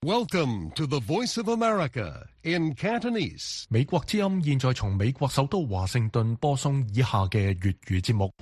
Welcome to the Voice of America in Cantonese. 美國之音現在從美國首都華盛頓播送以下嘅粵語節目。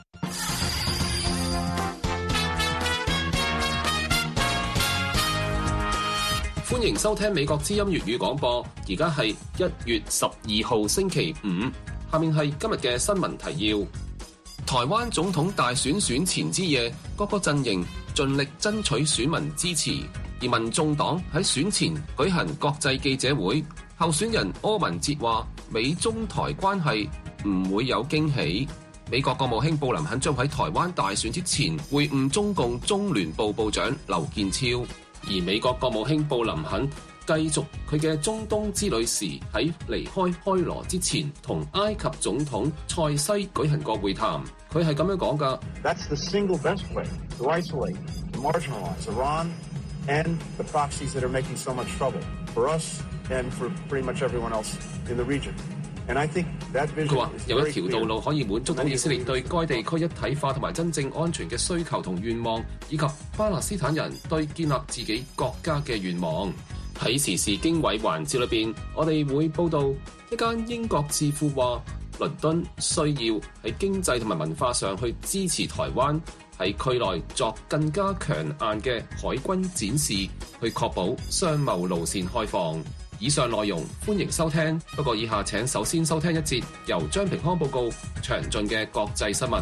歡迎收聽美國之音粵語廣播，而家係1月12號星期五。下面係今日嘅新聞提要。台灣總統大選選前之夜，各個陣營盡力爭取選民支持，而民眾黨喺選前舉行國際記者會，候選人柯文哲話美中台關係唔會有驚喜。美國國務卿布林肯將喺台灣大選之前會晤中共中聯部部長劉建超，而美國國務卿布林肯繼續佢嘅中東之旅時，喺離開開羅之前同埃及總統塞西舉行過會談。佢係咁樣講㗎。 That's the single best way to isolate, to marginalize Iran and the proxies that are making so much trouble for us and for pretty much everyone else in the region. And I think that vision is very clear. 佢話有一條道路可以滿足到以色列對該地區一體化同埋真正安全嘅需求同願望，以及巴勒斯坦人對建立自己國家嘅願望。喺時事經緯環節裏邊，我哋會報道一間英國智庫話，倫敦需要喺經濟同埋文化上去支持台灣，喺區內作更加強硬嘅海軍展示，去確保商貿路線開放。以上內容歡迎收聽，不過以下請首先收聽一節由張平康報告詳盡嘅國際新聞。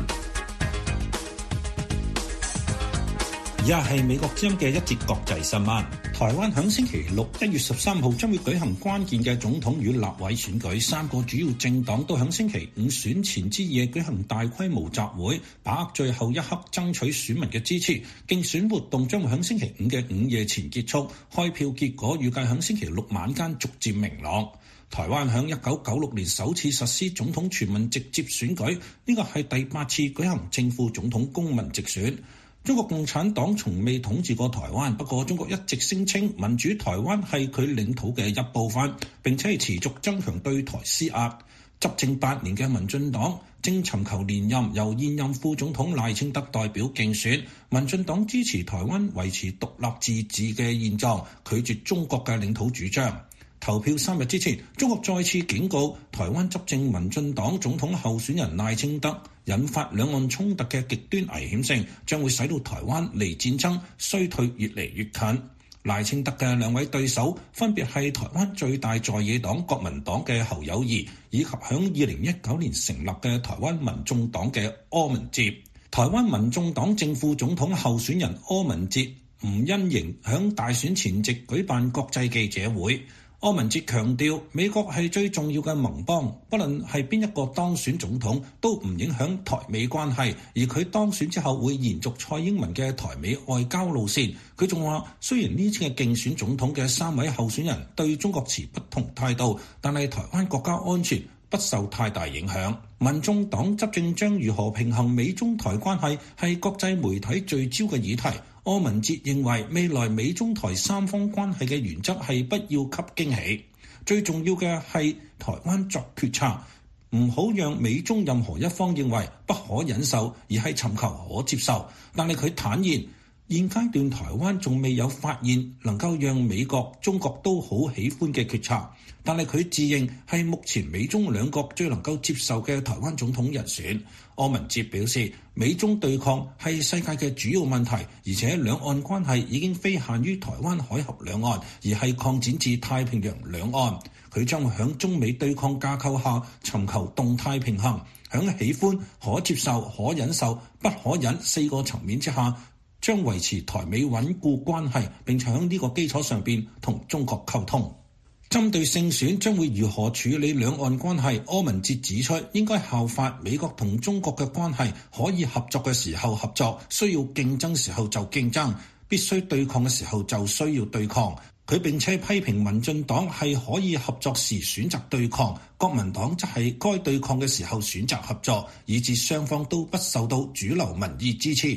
以下係美國之音嘅一節國際新聞。台灣響星期六1月13號將會舉行關鍵嘅總統與立委選舉，三個主要政黨都響星期五選前之夜舉行大規模集會，把握最後一刻爭取選民嘅支持。競選活動將會響星期五嘅午夜前結束，開票結果預計響星期六晚間逐漸明朗。台灣響1996年首次實施總統全民直接選舉，呢個係第8次舉行正副總統公民直選。中國共產黨從未統治過台灣，不過中國一直聲稱民主台灣係佢領土嘅一部分，並且係持續增強對台施壓。執政8年嘅民進黨正尋求連任，由現任副總統賴清德代表競選。民進黨支持台灣維持獨立自治嘅現狀，拒絕中國嘅領土主張。投票3日之前，中國再次警告台灣執政民進黨總統候選人賴清德，引發兩岸衝突嘅極端危險性將會使到台灣離戰爭衰退越嚟越近。賴清德嘅兩位對手分別係台灣最大在野黨國民黨嘅侯友宜，以及響2019年成立嘅台灣民眾黨嘅柯文哲。台灣民眾黨正副總統候選人柯文哲、吳欣盈響大選前夕舉辦國際記者會。柯文哲強調，美國係最重要嘅盟邦，不論係邊一個當選總統，都唔影響台美關係。而佢當選之後會延續蔡英文嘅台美外交路線。佢仲話，雖然呢次嘅競選總統嘅3位候選人對中國持不同態度，但係台灣國家安全不受太大影響。民眾黨執政將如何平衡美中台關係係國際媒體聚焦嘅議題。柯文哲認為未來美中台三方關係嘅原則係不要給驚喜，最重要嘅係台灣作決策，唔好讓美中任何一方認為不可忍受，而係尋求可接受。但係佢坦言，現階段台灣仲未有發現能夠讓美國、中國都好喜歡嘅決策，但係佢自認係目前美中兩國最能夠接受嘅台灣總統人選。柯文哲表示，美中對抗係世界嘅主要問題，而且兩岸關係已經非限於台灣海峽兩岸，而係擴展至太平洋兩岸。佢將會喺中美對抗架構下尋求動態平衡，喺喜歡、可接受、可忍受、不可忍4個層面之下，將維持台美穩固關係，並且喺呢個基礎上邊同中國溝通。針對勝選將會如何處理兩岸關係，柯文哲指出，應該效法美國同中國嘅關係，可以合作嘅時候合作，需要競爭時候就競爭，必須對抗嘅時候就需要對抗。佢並且批評民進黨係可以合作時選擇對抗，國民黨則係該對抗嘅時候選擇合作，以致雙方都不受到主流民意支持。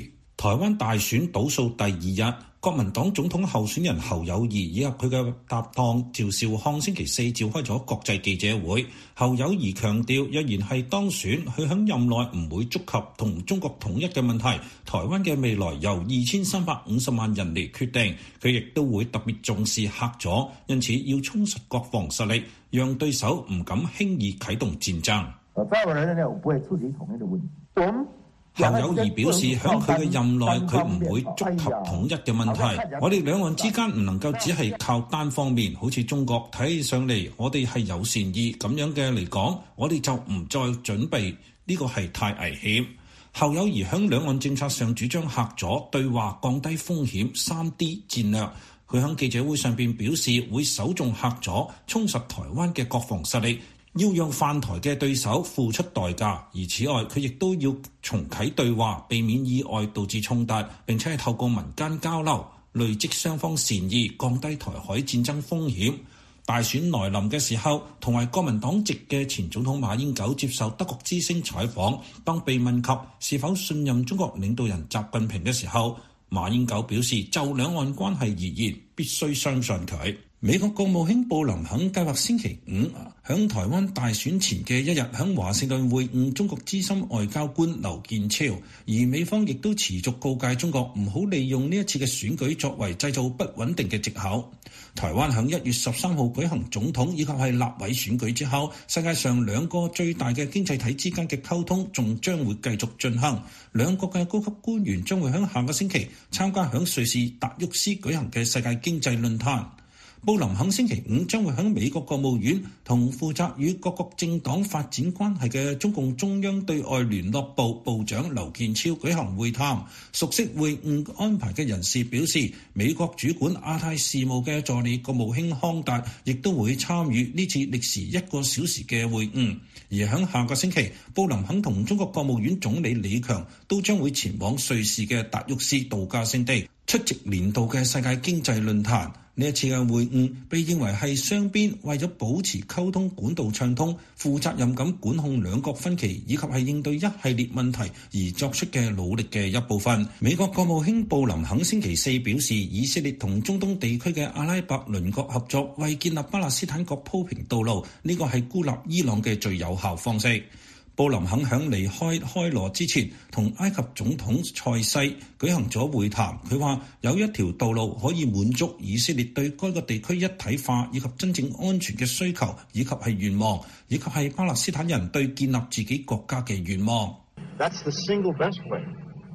台灣大選倒數第二日，國民黨總統候選人侯友宜以及佢嘅搭檔趙少康星期四召開咗國際記者會。侯友宜強調，若然係當選，佢喺任內唔會觸及同中國統一嘅問題，台灣嘅未來由2350萬人嚟決定。佢亦都會特別重視嚇阻，因此要充實國防實力，讓對手唔敢輕易啟動戰爭。 在我認為，我不會觸及統一嘅問題。 侯友宜表示，喺佢嘅任內，佢唔會觸及統一嘅問題。我哋兩岸之間唔能夠只係靠單方面，好似中國睇起上嚟，我哋係有善意咁樣嘅嚟講，我哋就唔再準備，呢個係太危險。侯友宜喺兩岸政策上主張嚇阻、對話、降低風險3D 戰略。佢喺記者會上邊表示，會首重嚇阻，充實台灣嘅國防實力。要讓犯台嘅對手付出代價，而此外佢亦都要重啟對話，避免意外導致衝突，並且係透過民間交流累積雙方善意，降低台海戰爭風險。大選來臨嘅時候，同為國民黨籍嘅前總統馬英九接受德國之聲採訪，當被問及是否信任中國領導人習近平嘅時候，馬英九表示就兩岸關係而言，必須相信佢。美國國務卿布林肯計劃星期五響台灣大選前嘅一日響華盛頓會晤中國資深外交官劉建超，而美方亦都持續告誡中國唔好利用呢一次嘅選舉作為製造不穩定嘅藉口。台灣響1月13號舉行總統以及係立委選舉之後，世界上兩個最大嘅經濟體之間嘅溝通仲將會繼續進行。兩國嘅高級官員將會響下個星期參加響瑞士達沃斯舉行嘅世界經濟論壇。布林肯星期五將會喺美國國務院同負責與各國政黨發展關係嘅中共中央對外聯絡部部長劉建超舉行會談。熟悉會晤安排嘅人士表示，美國主管亞太事務嘅助理國務卿康達亦都會參與呢次歷時1個小時嘅會晤。而喺下個星期，布林肯同中國國務院總理李強都將會前往瑞士嘅達沃斯度假勝地出席年度嘅世界經濟論壇。呢一次嘅會晤被認為係雙邊為咗保持溝通管道暢通、負責任咁管控兩國分歧以及係應對一系列問題而作出嘅努力嘅一部分。美國國務卿布林肯星期四表示，以色列同中東地區嘅阿拉伯鄰國合作，為建立巴勒斯坦國鋪平道路，呢個係孤立伊朗嘅最有效方式。布林肯響離開開羅之前，同埃及總統塞西舉行咗會談。佢話有一條道路可以滿足以色列對該個地區一體化以及真正安全嘅需求，以及係願望，以及係巴勒斯坦人對建立自己國家嘅願望。 That's the single best way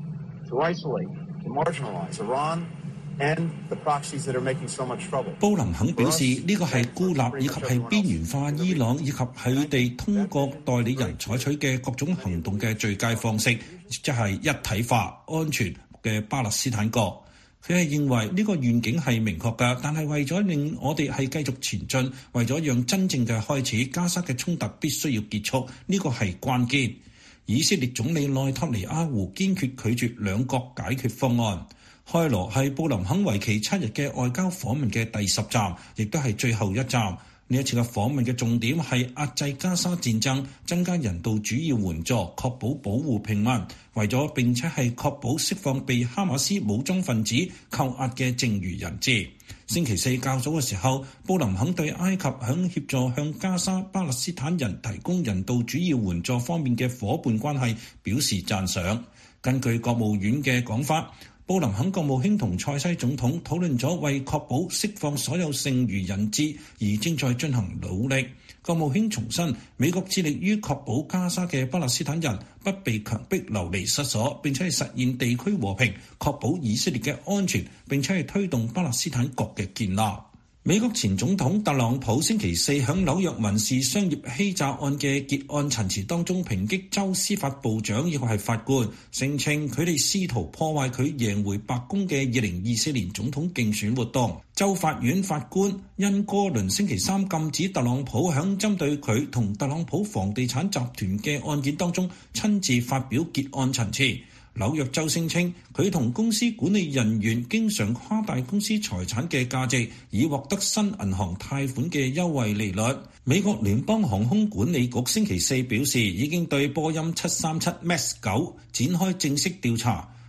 to isolate, to marginalize Iran and the proxies that are making so much trouble. 布林肯表示，呢個係孤立以及係邊緣化伊朗以及佢哋通過代理人採取嘅各種行動嘅最佳方式，即係一體化、安全嘅巴勒斯坦國。佢係認為呢個願景係明確㗎，但係為咗令我哋係繼續前進，為咗讓真正嘅開始，加沙嘅衝突必須要結束，呢個係關鍵。以色列總理內塔尼亞胡堅決拒絕兩國解決方案。開羅係布林肯為期7日嘅外交訪問嘅第10站，亦都係最後一站。呢一次嘅訪問嘅重點係壓制加沙戰爭，增加人道主義援助，確保保護平民，為咗並且係確保釋放被哈馬斯武裝分子扣押嘅剩餘人質。星期四較早嘅時候，布林肯對埃及響協助向加沙巴勒斯坦人提供人道主義援助方面嘅夥伴關係表示讚賞。根據國務院嘅講法，布林肯國務卿同塞西總統討論咗為確保釋放所有剩餘人質而正在進行努力。國務卿重申，美國致力於確保加沙嘅巴勒斯坦人不被強迫流離失所，並且係實現地區和平，確保以色列嘅安全，並且係推動巴勒斯坦國嘅建立。美國前總統特朗普星期四響紐約民事商業欺詐案嘅結案陳詞當中，抨擊州司法部長以及係法官，聲稱佢哋試圖破壞佢贏回白宮嘅2024年總統競選活動。州法院法官恩哥倫星期三禁止特朗普響針對佢同特朗普房地產集團嘅案件當中親自發表結案陳詞。紐約州聲稱佢同公司管理人員經常誇大公司財產嘅價值，以獲得新銀行貸款嘅優惠利率。美國聯邦航空管理局星期四表示，已經對波音737 MAX 9展開正式調查。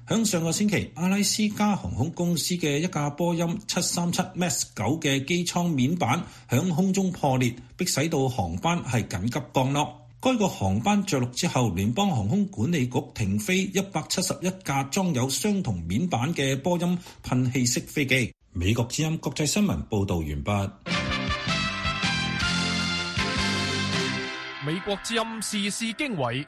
響上個星期，阿拉斯加航空公司嘅一架波音737 MAX 9嘅機艙面板響空中破裂，迫使到航班係緊急降落。該個航班着陸之後，聯邦航空管理局停飛171架裝有相同面板嘅波音噴氣式飛機。美國之音國際新聞報導完畢。 美國之音時事經緯。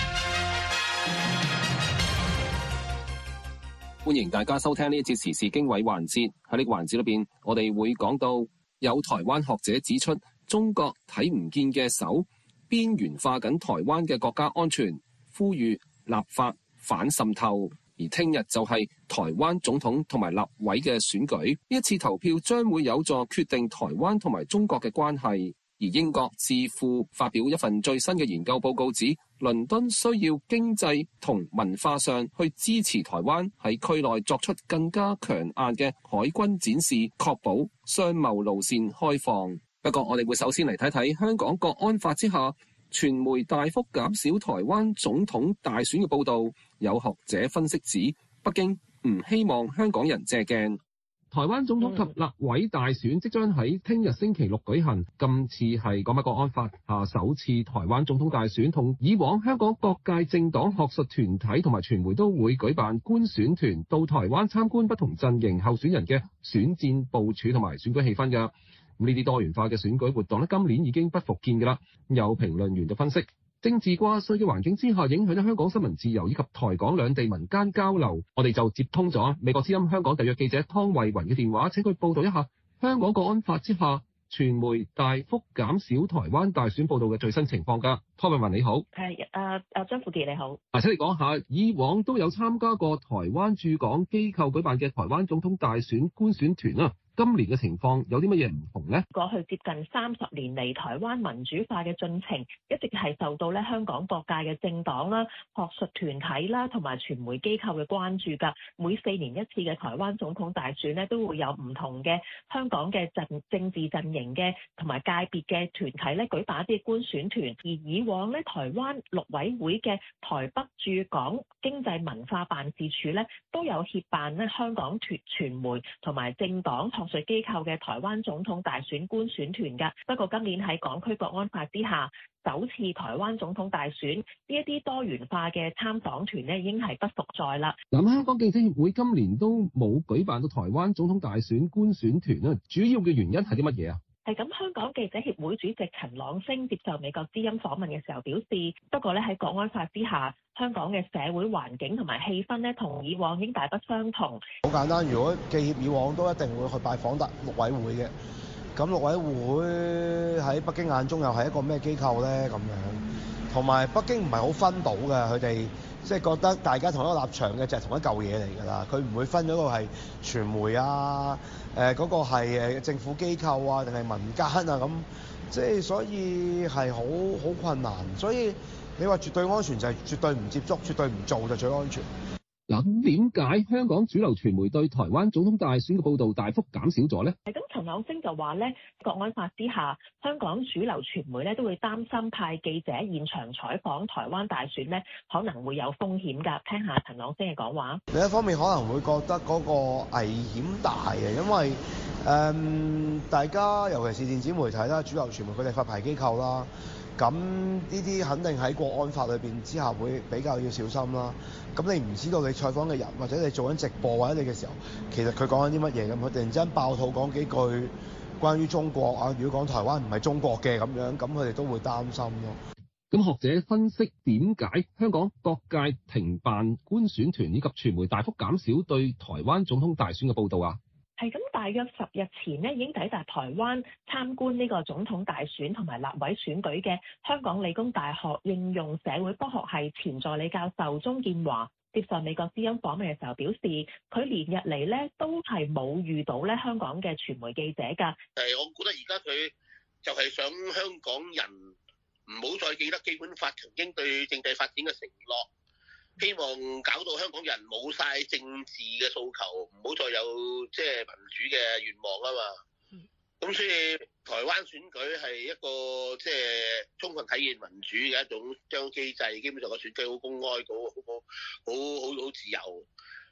歡迎大家收聽呢一節時事經緯環節。喺呢個環節裏邊，我哋會講到有台灣學者指出，中國睇唔見嘅手邊緣化緊台灣嘅國家安全，呼籲立法反滲透。而聽日就係台灣總統同埋立委嘅選舉，呢一次投票將會有助決定台灣同埋中國嘅關係。而英國智庫發表一份最新嘅研究報告指，倫敦需要經濟同文化上去支持台灣喺區內作出更加強硬嘅海軍展示，確保商貿路線開放。不過我哋會首先嚟睇睇香港國安法之下，傳媒大幅減少台灣總統大選嘅報導。有學者分析指，北京唔希望香港人借鏡。台灣總統及立委大選即將喺聽日星期六舉行，今次係港版國安法下首次台灣總統大選，同以往香港各界政黨、學術團體同埋傳媒都會舉辦觀選團到台灣參觀不同陣營候選人嘅選戰部署同埋選舉氣氛㗎。呢啲多元化嘅選舉活動今年已經不復見㗎啦。有評論員就分析，政治掛帥嘅環境之下，影響咗香港新聞自由以及台港兩地民間交流。我哋就接通咗美國之音香港特約記者湯慧雲嘅電話，請佢報道一下香港國安法之下，傳媒大幅減少台灣大選報導嘅最新情況㗎。湯慧雲你好。 張富傑你好。 請你講下，以往都有參加過台灣駐港機構舉辦嘅台灣總統大選觀選團啊。今年嘅情況有啲乜嘢唔同呢？ 過去接近30年嚟，台灣民主化嘅進程一直係受到香港各界嘅政黨啦、學術團體啦同埋傳媒機構嘅關注㗎。每4年一次嘅台灣總統大選呢，都會有唔同嘅香港嘅政治陣營嘅同埋界別嘅團體咧舉辦一啲觀選團。而以往咧，台灣陸委會嘅台北駐港經濟文化辦事處咧都有協辦咧香港傳媒同埋政黨學術機構嘅台灣總統大選觀選團㗎。不過今年喺港區國安法之下，首次台灣總統大選呢一啲多元化嘅參黨團呢已經係不復在啦。香港記者協會今年都冇舉辦到台灣總統大選觀選團啊，主要嘅原因係啲乜嘢啊？係咁，香港記者協會主席陳朗昇接受美國之音訪問嘅時候表示，不過咧喺國安法之下，香港嘅社會環境同埋氣氛咧同以往已經大不相同。 好簡單，如果記協以往都一定會去拜訪陸委會嘅，咁陸委會喺北京眼中又係一個咩機構咧？咁樣，同埋北京唔係好分到嘅，佢哋即係覺得大家同一個立場嘅就係同一嚿嘢嚟㗎啦，佢唔會分咗個係傳媒啊，嗰個係政府機構啊，定係民間啊咁，即係所以係好困難。所以你話絕對安全就係絕對唔接觸，絕對唔做就最安全。 嗱，咁點解香港主流傳媒對台灣總統大選嘅報導大幅減少咗呢？係咁，陳朗昇就話咧，國安法之下，香港主流傳媒咧都會擔心派記者現場採訪台灣大選咧，可能會有風險㗎。聽下陳朗昇嘅講話。 另一方面可能會覺得嗰個危險大嘅，因為大家尤其是電子媒體啦、主流傳媒佢哋發牌機構啦。咁呢啲肯定喺國安法裏邊之下會比較要小心啦。咁你唔知道你採訪嘅人或者你做緊直播或者你嘅時候，其實佢講緊啲乜嘢咁，佢突然之間爆肚講幾句關於中國啊，如果講台灣唔係中國嘅咁樣，咁佢哋都會擔心咯。 咁學者分析點解香港各界停辦觀選團以及傳媒大幅減少對台灣總統大選嘅報導啊？ 係咁，大約10日前呢已經抵達台灣參觀呢個總統大選同埋立委選舉嘅香港理工大學應用社會科學系前助理教授鍾建華接受美國之音訪問嘅時候表示，佢連日嚟咧都係冇遇到咧香港嘅傳媒記者㗎。 我覺得而家佢就係想香港人唔好再記得基本法曾經對政制發展嘅承諾。希望搞到香港人冇晒政治嘅訴求，唔好再有即係民主嘅願望啊嘛。咁所以台灣選舉係一個即係充分體現民主嘅一種機制，基本上個選舉好公開，好自由。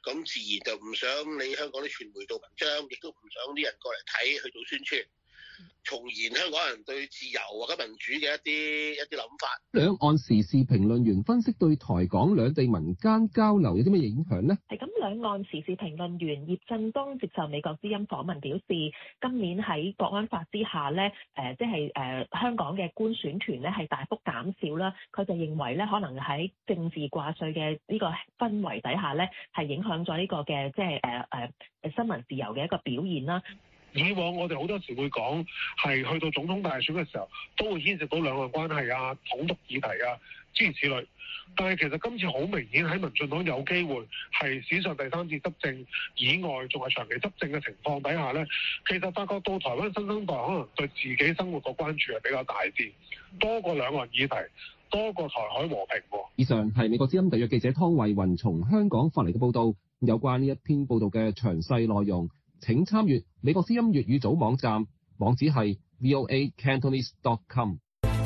咁自然就唔想你香港啲傳媒做文章，亦都唔想啲人過嚟睇去做宣傳，重燃香港人對自由或者民主嘅一啲諗法。 兩岸時事評論員分析對台港兩地民間交流有啲乜嘢影響呢？ 係咁，兩岸時事評論員葉振東接受美國之音訪問表示，今年喺國安法之下咧，香港嘅官選團咧係大幅減少啦。佢就認為咧，可能喺政治掛帥嘅呢個氛圍底下咧，係影響咗呢個嘅新聞自由嘅一個表現啦。 以往我哋好多時會講係去到總統大選嘅時候，都會牽涉到兩岸關係啊、統獨議題啊諸如此類。但係其實今次好明顯喺民進黨有機會係史上第三次執政以外，仲係長期執政嘅情況底下呢，其實發覺到台灣新生代可能對自己生活個關注係比較大啲，多過兩岸議題，多過台海和平。 以上係美國之音特約記者湯慧雲從香港發嚟嘅報道，有關呢一篇報道嘅詳細內容，請參閱美國之音粵語組網站，網址係 voacantonese.com。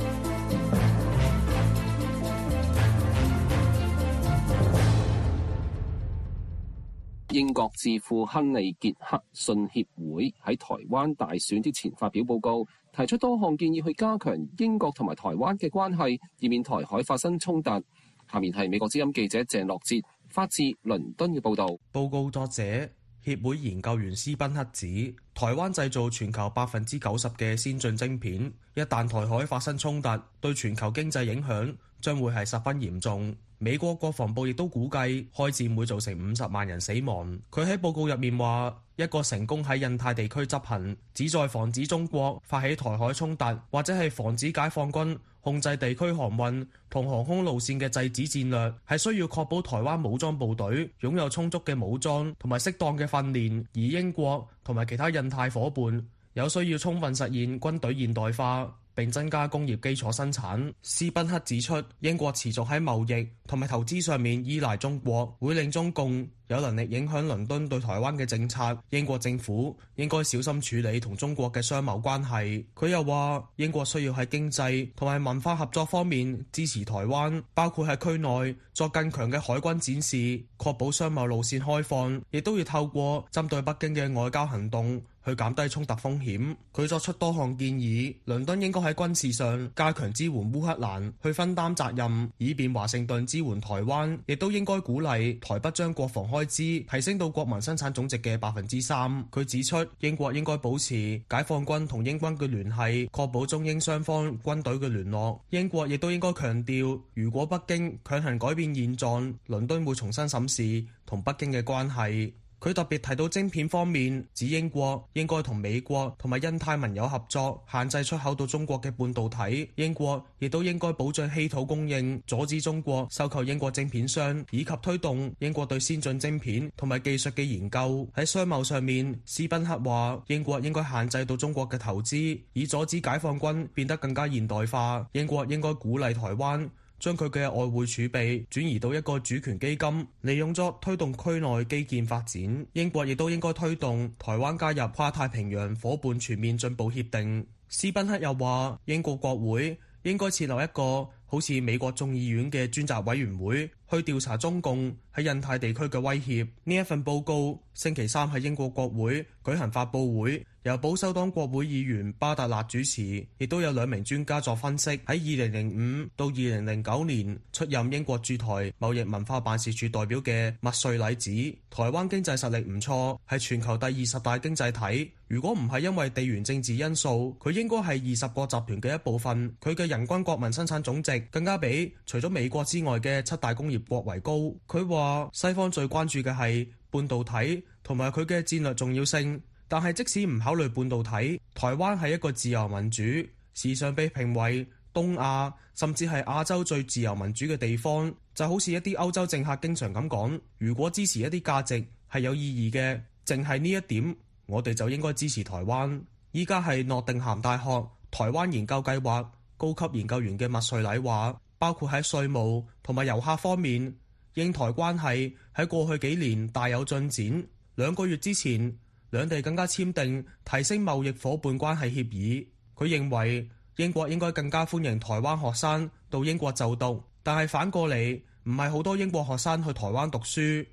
英國智庫亨利傑克遜協會喺台灣大選之前發表報告，提出多項建議去加強英國同埋台灣嘅關係，以免台海發生衝突。下面係美國之音記者鄭樂哲發自倫敦嘅報導。 報告作者協會研究員斯賓克指，台灣製造全球90%嘅先進晶片，一旦台海發生衝突，對全球經濟影響將會係十分嚴重。美國國防部亦都估計開戰會造成50萬人死亡。佢喺報告入面話，一個成功喺印太地區執行，旨在防止中國發起台海衝突，或者係防止解放軍控制地區航運同航空路線嘅制止戰略，係需要確保台灣武裝部隊擁有充足嘅武裝同埋適當嘅訓練，而英國同埋其他印太夥伴有需要充分實現軍隊現代化並增加工業基礎生產。斯賓克指出，英國持續喺貿易同埋投資上面依賴中國，會令中共有能力影響倫敦對台灣嘅政策。英國政府應該小心處理同中國嘅商貿關係。佢又話，英國需要喺經濟同埋文化合作方面支持台灣，包括喺區內作更強嘅海軍展示，確保商貿路線開放，亦都要透過針對北京嘅外交行動去減低衝突風險。佢作出多項建議，倫敦應該喺軍事上加強支援烏克蘭，去分擔責任，以便華盛頓支援台灣，亦都應該鼓勵台北將國防開支提升到國民生產總值嘅3%。佢指出，英國應該保持解放軍同英軍嘅聯繫，確保中英雙方軍隊嘅聯絡。英國亦都應該強調，如果北京強行改變現狀，倫敦會重新審視同北京嘅關係。佢特別提到晶片方面，指英國應該同美國同埋印太盟友合作，限制出口到中國嘅半導體。英國亦都應該保障稀土供應，阻止中國收購英國晶片商，以及推動英國對先進晶片同埋技術嘅研究。喺商貿上面，斯賓克話英國應該限制到中國嘅投資，以阻止解放軍變得更加現代化。英國應該鼓勵台灣將佢嘅外匯儲備轉移到一個主權基金，利用作推動區內基建發展。英國亦都應該推動台灣加入跨太平洋夥伴全面進步協定。斯賓克又話，英國國會應該設立一個好似美國眾議院嘅專責委員會，去調查中共喺印太地區嘅威脅。呢一份報告星期三喺英國國會舉行發佈會，由保守黨國會議員巴特勒主持，亦都有2名專家作分析。喺2005到2009年出任英國駐台貿易文化辦事處代表嘅麥瑞禮指，台灣經濟實力唔錯，係全球第20大經濟體。如果唔係因為地緣政治因素，佢應該係20國集團嘅一部分。佢嘅人均國民生產總值更加比除咗美國之外嘅7大工業國為高。佢話西方最關注嘅係半導體同埋佢嘅戰略重要性，但係即使唔考慮半導體，台灣係一個自由民主，時常被評為東亞甚至係亞洲最自由民主嘅地方。就好似一啲歐洲政客經常咁講，如果支持一啲價值係有意義嘅，淨係呢一點，我哋就應該支持台灣。依家係諾定咸大學台灣研究計劃高級研究員嘅麥瑞禮話，包括喺稅務同埋遊客方面，英台關係喺過去幾年大有進展。2個月之前，兩地更加簽訂提升貿易夥伴關係協議。佢認為英國應該更加歡迎台灣學生到英國就讀，但係反過嚟唔係好多英國學生去台灣讀書。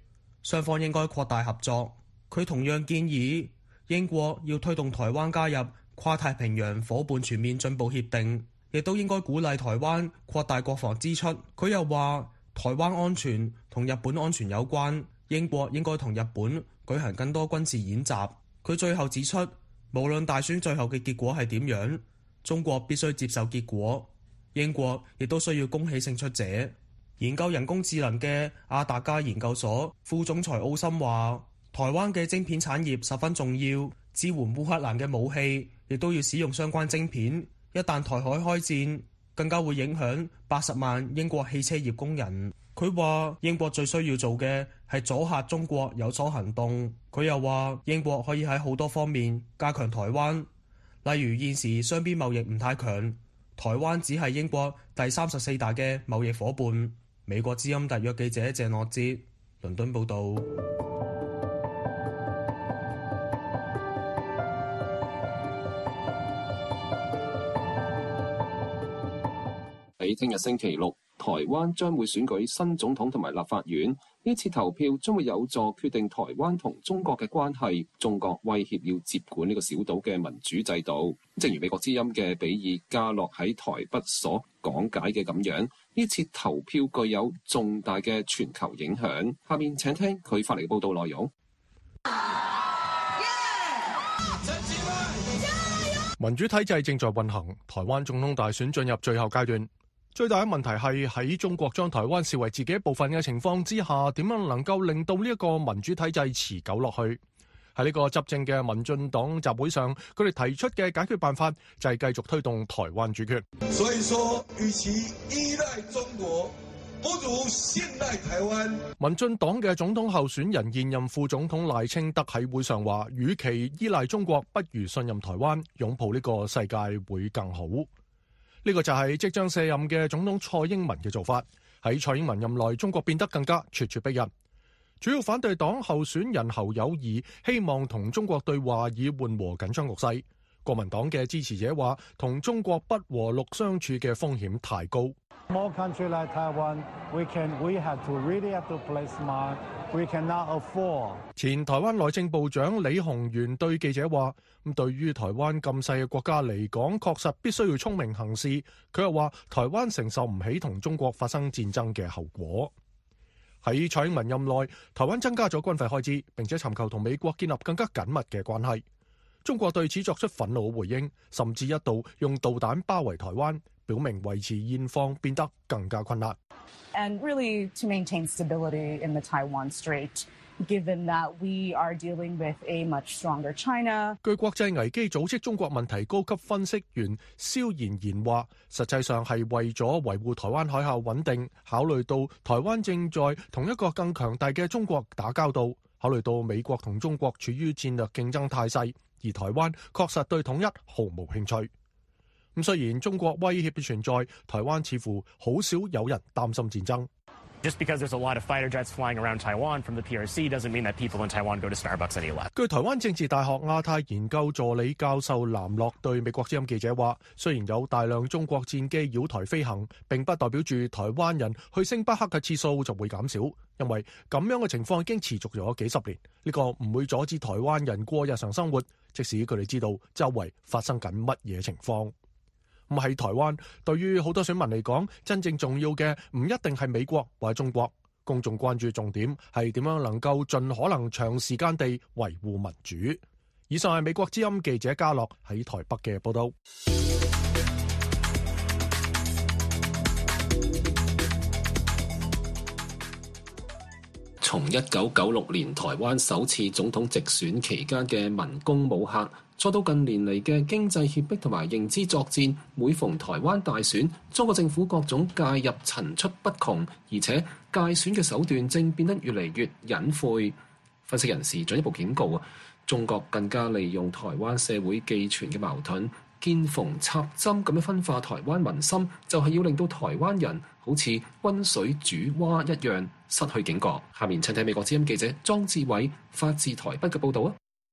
雙方應該擴大合作。佢同樣建議英國要推動台灣加入跨太平洋夥伴全面進步協定，亦都應該鼓勵台灣擴大國防支出。佢又話台灣安全同日本安全有關，英國應該同日本舉行更多軍事演習。佢最後指出，無論大選最後嘅結果係點樣，中國必須接受結果，英國亦都需要恭喜勝出者。研究人工智能嘅亞達加研究所副總裁奧森話，台灣嘅晶片產業十分重要，支援烏克蘭嘅武器亦都要使用相關晶片。一旦台海開戰，更加會影響80萬英國汽車業工人。佢話英國最需要做嘅係阻嚇中國有所行動。佢又話英國可以喺好多方面加強台灣，例如現時雙邊貿易唔太強，台灣只係英國第34大嘅貿易夥伴。美國之音特約記者謝諾哲，倫敦報導。 喺聽日星期六，台灣將會選舉新總統同埋立法院。呢次投票將會有助決定台灣同中國嘅關係。中國威脅要接管呢個小島嘅民主制度。正如美國之音嘅比爾加洛喺台北所講解嘅咁樣，呢次投票具有重大嘅全球影響。下面請聽佢發嚟嘅報道內容。 民主體制正在運行，台灣總統大選進入最後階段。最大嘅問題係喺中國將台灣視為自己一部分嘅情況之下，點樣能夠令到呢一個民主體制持久落去？喺呢個執政嘅民進黨集會上，佢哋提出嘅解決辦法就係繼續推動台灣主權。 所以說，與其依賴中國，不如信賴台灣。 民進黨嘅總統候選人現任副總統賴清德喺會上話，與其依賴中國，不如信任台灣，擁抱呢個世界會更好。呢個就係即將卸任嘅總統蔡英文嘅做法。喺蔡英文任內，中國變得更加咄咄逼人。主要反對黨候選人侯友宜希望同中國對話，以緩和緊張局勢。國民黨嘅支持者話，同中國不和睦相處嘅風險太高。 Small country like Taiwan, we really have to play smart. We cannot afford. 前台灣內政部長李鴻源對記者話，咁對於台灣咁細嘅國家嚟講，確實必須要聰明行事。佢又話，台灣承受唔起同中國發生戰爭嘅後果。喺蔡英文任內，台灣增加咗軍費開支，並且尋求同美國建立更加緊密嘅關係。中國對此作出憤怒回應，甚至一度用導彈包圍台灣，表明維持現況變得更加困難。 And really to maintain stability in the Taiwan Strait, given that we are dealing with a much stronger China. 據國際危機組織中國問題高級分析員蕭妍妍話，實際上係為咗維護台灣海峽穩定，考慮到台灣正在同一個更強大嘅中國打交道，考慮到美國同中國處於戰略競爭態勢，而台灣確實對統一毫無興趣。咁雖然中國威脅嘅存在，台灣似乎好少有人擔心戰爭。 Just because there's a lot of fighter jets flying around Taiwan from the PRC doesn't mean that people in Taiwan go to Starbucks any less. 據台灣政治大學亞太研究助理教授藍樂對美國之音記者話，雖然有大量中國戰機繞台飛行，並不代表住台灣人去星巴克嘅次數就會減少，因為咁樣嘅情況已經持續咗幾十年。呢個唔會阻止台灣人過日常生活，即使佢哋知道周圍發生緊乜嘢情況。咁喺台灣，對於好多選民嚟講，真正重要嘅唔一定係美國或者中國，公眾關注重點係點樣能夠盡可能長時間地維護民主。以上係美國之音記者嘉樂喺台北嘅報道。 從1996年台灣首次總統直選期間嘅文攻武嚇，再到近年嚟嘅經濟脅迫同埋認知作戰，每逢台灣大選，中國政府各種介入層出不窮，而且介選嘅手段正變得越嚟越隱晦。分析人士進一步警告，中國更加利用台灣社會寄存嘅矛盾，見縫插針咁樣分化台灣民心，就係要令到台灣人好似溫水煮蛙一樣失去警覺。下面請睇美國之音記者莊志偉發自台北嘅報導啊！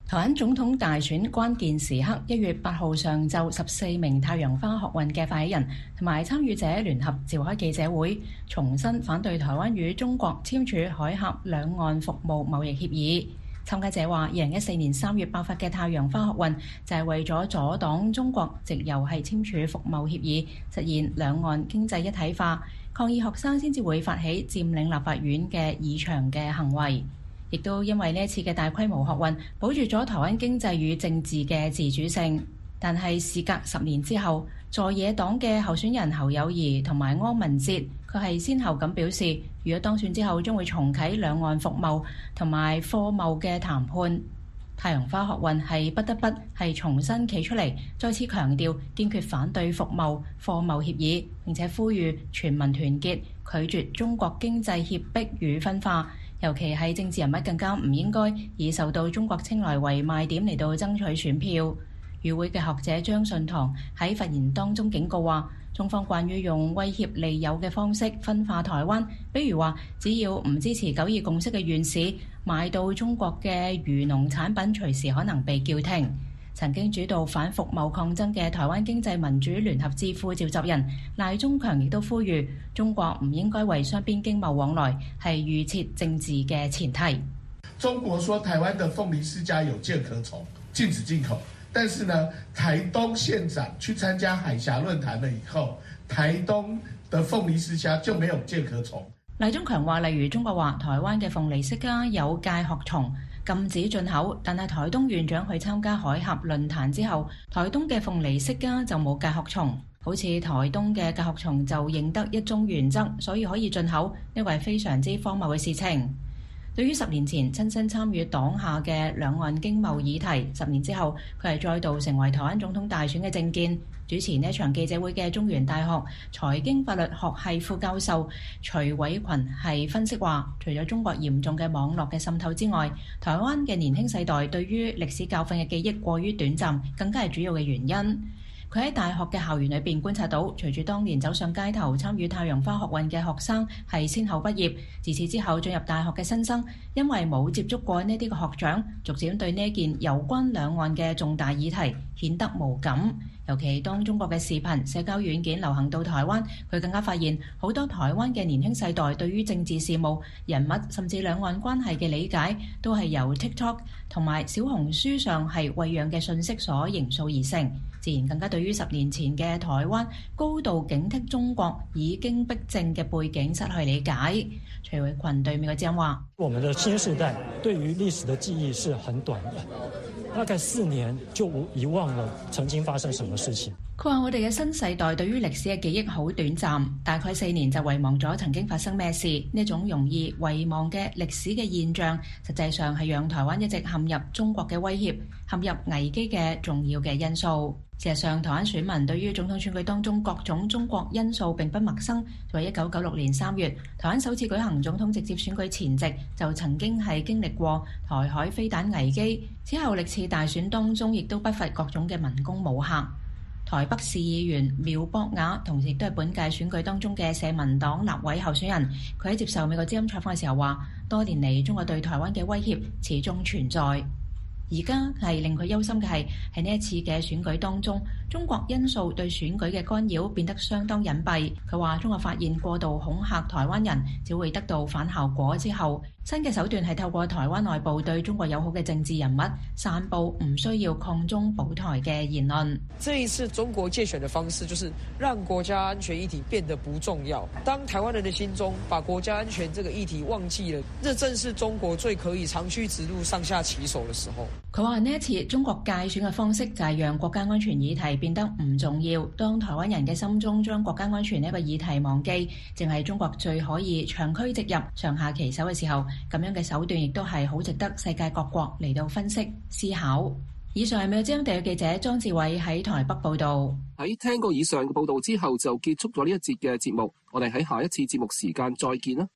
台灣總統大選關鍵時刻，1月8號上晝，14名太陽花學運嘅發起人同埋參與者聯合召開記者會，重申反對台灣與中國簽署海峽兩岸服務貿易協議。參加者話，2014年3月爆發嘅太陽花學運就係為咗阻擋中國藉由係簽署服貿協議，實現兩岸經濟一體化。抗議學生先至會發起佔領立法院嘅議場嘅行為。亦都因為呢一次嘅大規模學運，保住咗台灣經濟與政治嘅自主性。但係事隔10年之後，在野黨嘅候選人侯友宜同埋柯文哲，佢係先後咁表示，如果當選之後，將會重啟兩岸服貿同埋貨貿嘅談判。太陽花學運係不得不係重新企出嚟，再次強調堅決反對服貿貨貿協議，並且呼籲全民團結，拒絕中國經濟脅迫與分化。尤其係政治人物更加唔應該以受到中國青睞為賣點嚟到爭取選票。與會嘅學者張順堂喺發言當中警告話，中方慣於用威脅利誘嘅方式分化台灣，比如話只要唔支持九二共識嘅縣市，買到中國嘅漁農產品隨時可能被叫停。曾經主導反服貿抗爭嘅台灣經濟民主聯合智庫召集人賴中強亦都呼籲，中國唔應該為雙邊經貿往來係預設政治嘅前提。 中國說台灣的鳳梨世家有箭可蟲，禁止進口，但是呢，台東縣長去參加海峽論壇了以後，台東的鳳梨世家就沒有箭可蟲。 賴中強話，例如中國話台灣嘅鳳梨世家有介殼蟲，禁止進口，但係台東縣長去參加海峽論壇之後，台東嘅鳳梨釋迦就冇介殼蟲，好似台東嘅介殼蟲就認得一中原則，所以可以進口，呢個係非常之荒謬嘅事情。對於10年前親身參與黨下嘅兩岸經貿議題，10年之後佢係再度成為台灣總統大選嘅政見。主持呢場記者會嘅中原大學財經法律學系副教授徐偉群係分析話，除咗中國嚴重嘅網絡嘅滲透之外，台灣嘅年輕世代對於歷史教訓嘅記憶過於短暫，更加係主要嘅原因。佢喺大學嘅校園裏邊觀察到，隨住當年走上街頭參與太陽花學運嘅學生係先後畢業，自此之後進入大學嘅新生，因為冇接觸過呢啲嘅學長，逐漸對呢件攸關兩岸嘅重大議題顯得無感。尤其當中國嘅視頻、社交軟件流行到台灣，佢更加發現好多台灣嘅年輕世代對於政治事務、人物甚至兩岸關係嘅理解，都係由 TikTok 同埋小紅書上係餵養嘅信息所形塑而成，自然更加對於10年前嘅台灣高度警惕中國已經逼政嘅背景失去理解。徐偉群對美國之音話： 我們的新世代對於歷史的記憶是很短的，大概4年就遺忘了曾經發生什麼事情。 佢話：我哋嘅新世代對於歷史嘅記憶好短暫，大概4年就遺忘咗曾經發生咩事。呢種容易遺忘嘅歷史嘅現象，實際上係讓台灣一直陷入中國嘅威脅、陷入危機嘅重要嘅因素。事實上，台灣選民對於總統選舉當中各種中國因素並不陌生。在1996年3月，台灣首次舉行總統直接選舉前夕，就曾經係經歷過台海飛彈危機。之後歷次大選當中，亦都不乏各種嘅文攻武嚇。台北市議員苗博雅，同時亦都係本屆選舉當中嘅社民黨立委候選人。佢喺接受美國之音採訪嘅時候話：多年嚟，中國對台灣嘅威脅始終存在。而家係令佢憂心嘅係，喺呢一次嘅選舉當中，中國因素對選舉嘅干擾變得相當隱蔽。佢話：中國發現過度恐嚇台灣人只會得到反效果之後，新嘅手段係透過台灣內部對中國友好嘅政治人物散佈唔需要抗中保台嘅言論。 這一次中國介選的方式就是讓國家安全議題變得不重要。當台灣人的心中把國家安全這個議題忘記了，這正是中國最可以長驅直入、上下其手的時候。 佢話呢一次中國介選嘅方式就係讓國家安全議題變得唔重要。當台灣人嘅心中將國家安全呢一個議題忘記，淨係中國最可以長驅直入、上下其手嘅時候，咁樣嘅手段亦都係好值得世界各國嚟到分析思考。以上係美國之音地記者莊志偉喺台北報道。 喺聽過以上嘅報道之後，就結束咗呢一節嘅節目。我哋喺下一次節目時間再見啦。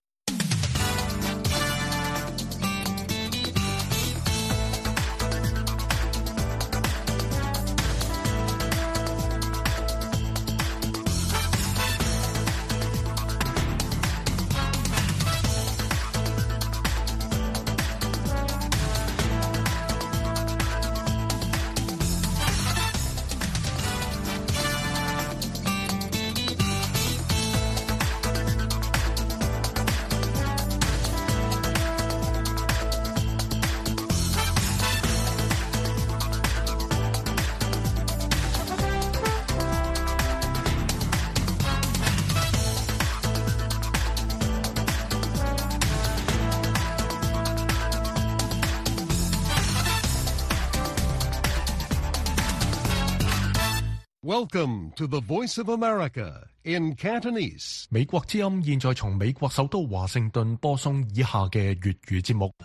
Welcome to the Voice of America in Cantonese. 美國之音現在從美國首都華盛頓播送以下嘅粵語節目。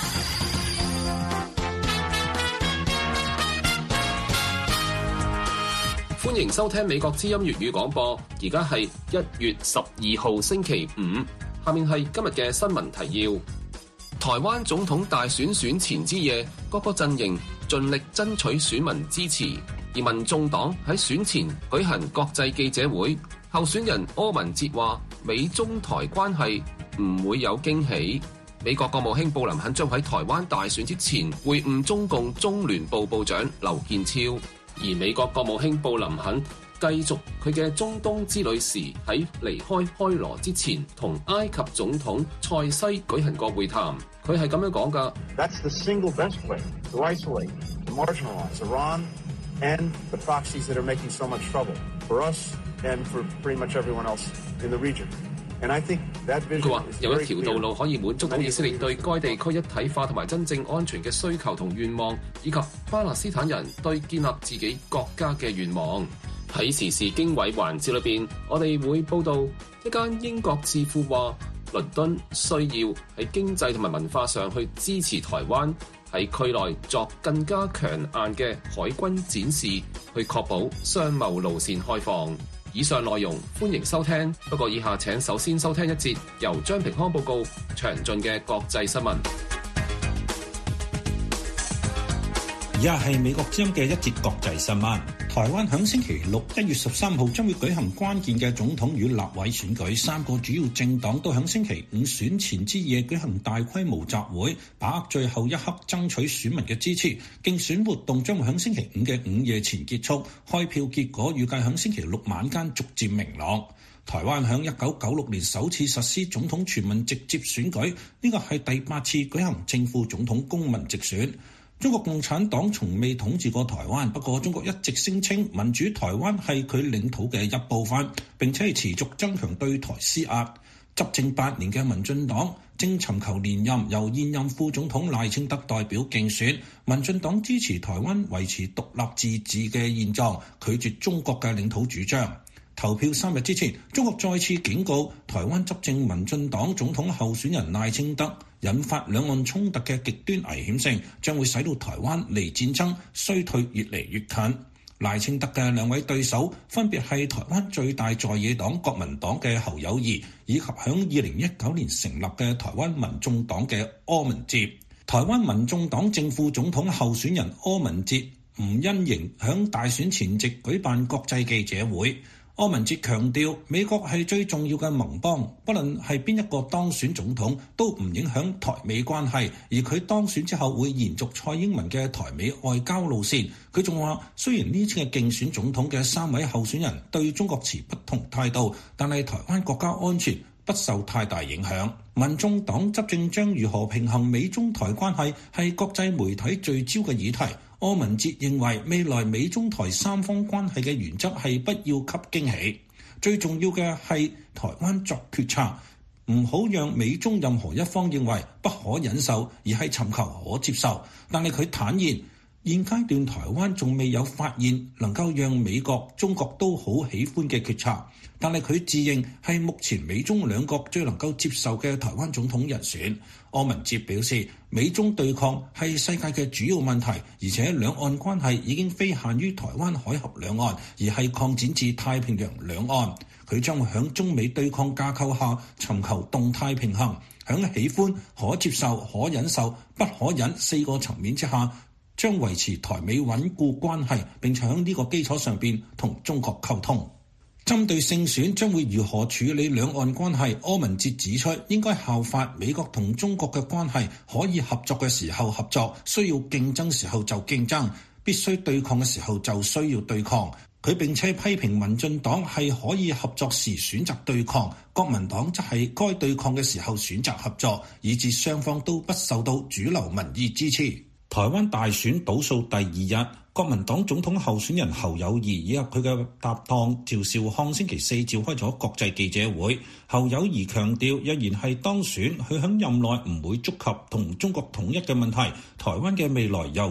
歡迎收聽美國之音粵語廣播，而家係1月12號星期五。下面係今日嘅新聞提要。台灣總統大選選前之夜，各個陣營盡力爭取選民支持，而民眾黨喺選前舉行國際記者會，候選人柯文哲話美中台關係唔會有驚喜。美國國務卿布林肯將喺台灣大選之前會晤中共中聯部部長劉建超，而美國國務卿布林肯繼續佢嘅中東之旅時，喺離開開羅之前，同埃及總統塞西舉行過會談。佢係咁樣講㗎。 That's the single best way to isolate, to marginalize Iran and the proxies that are making so much trouble for us and for pretty much everyone else in the region. And I think that vision is very clear. 佢話有一條道路可以滿足到以色列對該地區一體化同埋真正安全嘅需求同願望，以及巴勒斯坦人對建立自己國家嘅願望。喺時事經緯環節裏邊，我哋會報道一間英國智庫話，倫敦需要喺經濟同埋文化上去支持台灣，喺區內作更加強硬嘅海軍展示，去確保商貿路線開放。以上內容歡迎收聽，不過以下請首先收聽一節由張平康報告詳盡嘅國際新聞。 而家係美國之音嘅一節國際新聞。台灣響星期六1月13號將會舉行關鍵嘅總統與立委選舉，三個主要政黨都響星期五選前之夜舉行大規模集會，把握最後一刻爭取選民嘅支持。競選活動將會響星期五嘅午夜前結束，開票結果預計響星期六晚間逐漸明朗。台灣響1996年首次實施總統全民直接選舉，呢個係第8次舉行正副總統公民直選。中國共產黨從未統治過台灣，不過中國一直聲稱民主台灣係佢領土嘅一部分，並且係持續增強對台施壓。執政8年嘅民進黨正尋求連任，由現任副總統賴清德代表競選。民進黨支持台灣維持獨立自治嘅現狀，拒絕中國嘅領土主張。投票3日之前，中國再次警告台灣執政民進黨總統候選人賴清德，引發兩岸衝突嘅極端危險性將會使到台灣離戰爭衰退越嚟越近。賴清德嘅兩位對手分別係台灣最大在野黨國民黨嘅侯友宜，以及響2019年成立嘅台灣民眾黨嘅柯文哲。台灣民眾黨正副總統候選人柯文哲、吳欣盈響大選前夕舉辦國際記者會。柯文哲強調，美國係最重要嘅盟邦，不論係邊一個當選總統，都唔影響台美關係。而佢當選之後會延續蔡英文嘅台美外交路線。佢仲話，雖然呢次嘅競選總統嘅3位候選人對中國持不同態度，但係台灣國家安全不受太大影響。民眾黨執政將如何平衡美中台關係係國際媒體聚焦嘅議題。柯文哲認為未來美中台三方關係嘅原則係不要給驚喜，最重要嘅係台灣作決策，唔好讓美中任何一方認為不可忍受，而係尋求可接受。但係佢坦言，現階段台灣仲未有發現能夠讓美國、中國都好喜歡嘅決策，但係佢自認係目前美中兩國最能夠接受嘅台灣總統人選。柯文哲表示，美中對抗係世界嘅主要問題，而且兩岸關係已經非限於台灣海峽兩岸，而係擴展至太平洋兩岸。佢將會喺中美對抗架構下尋求動態平衡，喺喜歡、可接受、可忍受、不可忍4個層面之下，將維持台美穩固關係，並且喺呢個基礎上邊同中國溝通。針對勝選將會如何處理兩岸關係，柯文哲指出，應該效法美國同中國嘅關係，可以合作嘅時候合作，需要競爭時候就競爭，必須對抗嘅時候就需要對抗。佢並且批評民進黨係可以合作時選擇對抗，國民黨則係該對抗嘅時候選擇合作，以致雙方都不受到主流民意支持。 台灣大選倒數第二日，國民黨總統候選人侯友宜以及佢嘅搭檔趙少康星期四召開咗國際記者會。侯友宜強調，若然係當選，佢喺任內唔會觸及同中國統一嘅問題，台灣嘅未來由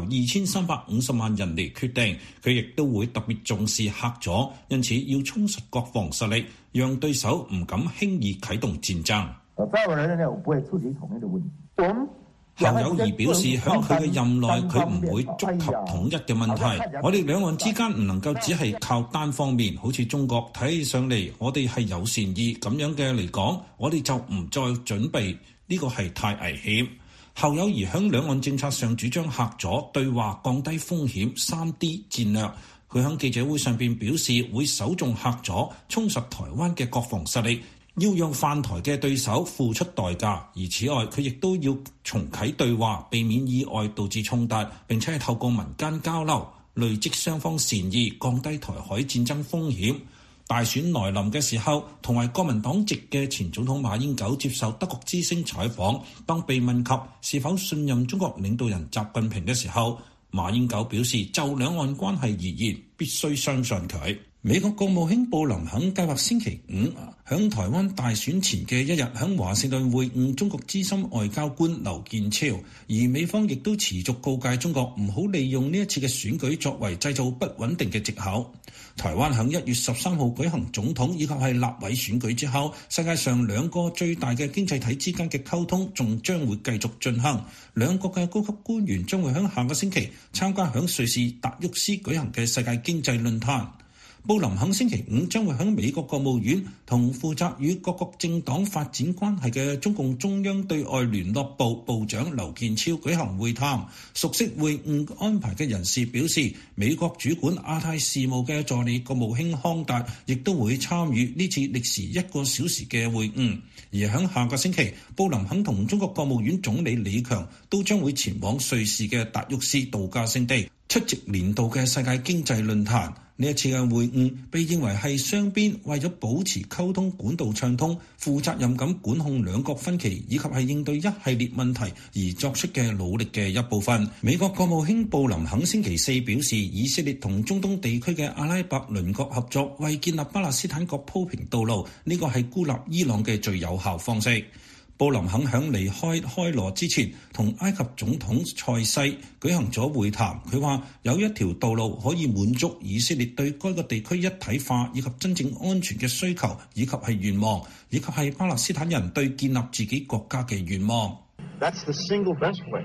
2350萬人嚟決定。佢亦都會特別重視嚇阻，因此要充實國防實力，讓對手唔敢輕易啟動戰爭。 在我認為，我不會觸及統一的問題。 侯友宜表示，喺佢嘅任內，佢唔會觸及統一嘅問題。我哋兩岸之間唔能夠只係靠單方面，好似中國睇起上嚟，我哋係有善意咁樣嘅嚟講，我哋就唔再準備，呢個係太危險。侯友宜喺兩岸政策上主張嚇阻、對話、降低風險3D 戰略。佢喺記者會上邊表示，會首重嚇阻，充實台灣嘅國防實力。要讓犯台嘅對手付出代價，而此外佢亦都要重啟對話，避免意外導致衝突，並且係透過民間交流累積雙方善意，降低台海戰爭風險。大選來臨嘅時候，同為國民黨籍嘅前總統馬英九接受德國之聲採訪，當被問及是否信任中國領導人習近平嘅時候，馬英九表示就兩岸關係而言，必須相信佢。美國國務卿布林肯計劃星期五響台灣大選前嘅一日響華盛頓會晤中國資深外交官劉建超，而美方亦都持續告誡中國唔好利用呢一次嘅選舉作為製造不穩定嘅藉口。台灣響1月13號舉行總統以及係立委選舉之後，世界上兩個最大嘅經濟體之間嘅溝通仲將會繼續進行。兩國嘅高級官員將會響下個星期參加響瑞士達沃斯舉行嘅世界經濟論壇。布林肯星期五將會喺美國國務院同負責與各國政黨發展關係嘅中共中央對外聯絡部部長劉建超舉行會談。熟悉會晤安排嘅人士表示，美國主管亞太事務嘅助理國務卿康達亦都會參與呢次歷時1個小時嘅會晤。而喺下個星期，布林肯同中國國務院總理李強都將會前往瑞士嘅達沃斯度假勝地出席年度嘅世界經濟論壇。呢一次嘅會晤被認為係雙邊為咗保持溝通管道暢通、負責任咁管控兩國分歧以及係應對一系列問題而作出嘅努力嘅一部分。美國國務卿布林肯星期四表示，以色列同中東地區嘅阿拉伯鄰國合作，為建立巴勒斯坦國鋪平道路，呢個係孤立伊朗嘅最有效方式。布林肯響離開開羅之前，同埃及總統塞西舉行咗會談。佢話有一條道路可以滿足以色列對該個地區一體化以及真正安全嘅需求，以及係願望，以及係巴勒斯坦人對建立自己國家嘅願望。 That's the single best way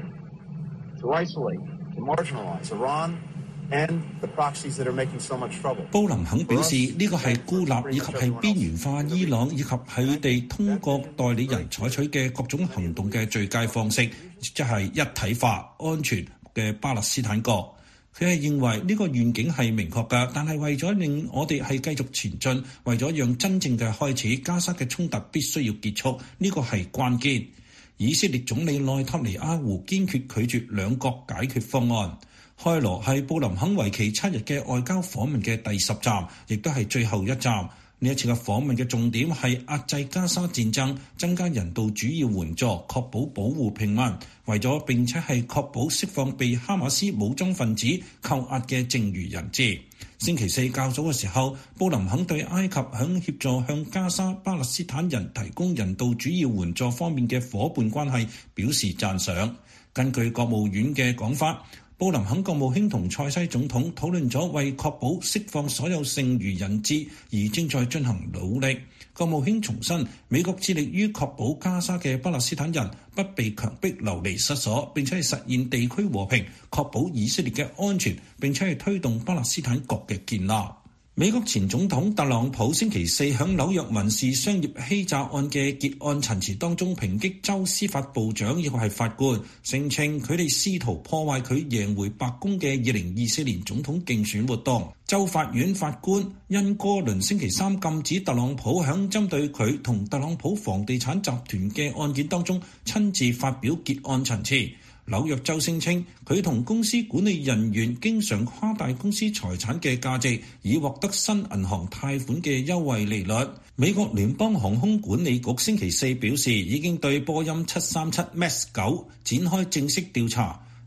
to isolate, to marginalize Iran and the proxies that are making so much trouble. 布林肯表示，呢個係孤立以及係邊緣化伊朗以及佢哋通過代理人採取嘅各種行動嘅最佳方式，即係一體化、安全嘅巴勒斯坦國。佢係認為呢個願景係明確㗎，但係為咗令我哋係繼續前進，為咗讓真正嘅開始，加沙嘅衝突必須要結束，呢個係關鍵。以色列總理內塔尼亞胡堅決拒絕兩國解決方案。開羅係布林肯為期7日嘅外交訪問嘅第10站，亦都係最後一站。呢一次嘅訪問嘅重點係壓制加沙戰爭，增加人道主義援助，確保保護平民，為咗並且係確保釋放被哈馬斯武裝分子扣押嘅剩餘人質。星期四較早嘅時候，布林肯對埃及響協助向加沙巴勒斯坦人提供人道主義援助方面嘅夥伴關係表示讚賞。根據國務院嘅講法，布林肯國務卿同塞西總統討論咗為確保釋放所有剩餘人質而正在進行努力。國務卿重申，美國致力於確保加沙嘅巴勒斯坦人不被強迫流離失所，並且係實現地區和平，確保以色列嘅安全，並且係推動巴勒斯坦國嘅建立。美國前總統特朗普星期四響紐約民事商業欺詐案嘅結案陳詞當中，抨擊州司法部長以及係法官，聲稱佢哋試圖破壞佢贏回白宮嘅2024年總統競選活動。州法院法官恩哥倫星期三禁止特朗普響針對佢同特朗普房地產集團嘅案件當中親自發表結案陳詞。紐約州聲稱佢同公司管理人員經常誇大公司財產嘅價值，以獲得新銀行貸款嘅優惠利率。美國聯邦航空管理局星期四表示，已經對波音737 MAX 9展開正式調查。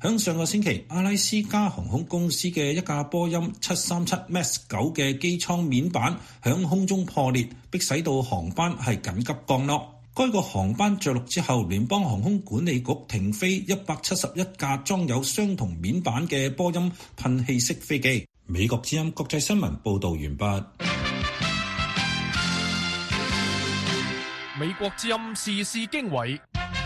響上個星期，阿拉斯加航空公司嘅一架波音737 MAX 9嘅機艙面板響空中破裂，迫使到航班係緊急降落。該個航班着陸之後，聯邦航空管理局停飛171架裝有相同面板嘅波音噴氣式飛機。美國之音國際新聞報導完畢。 美國之音時事經緯，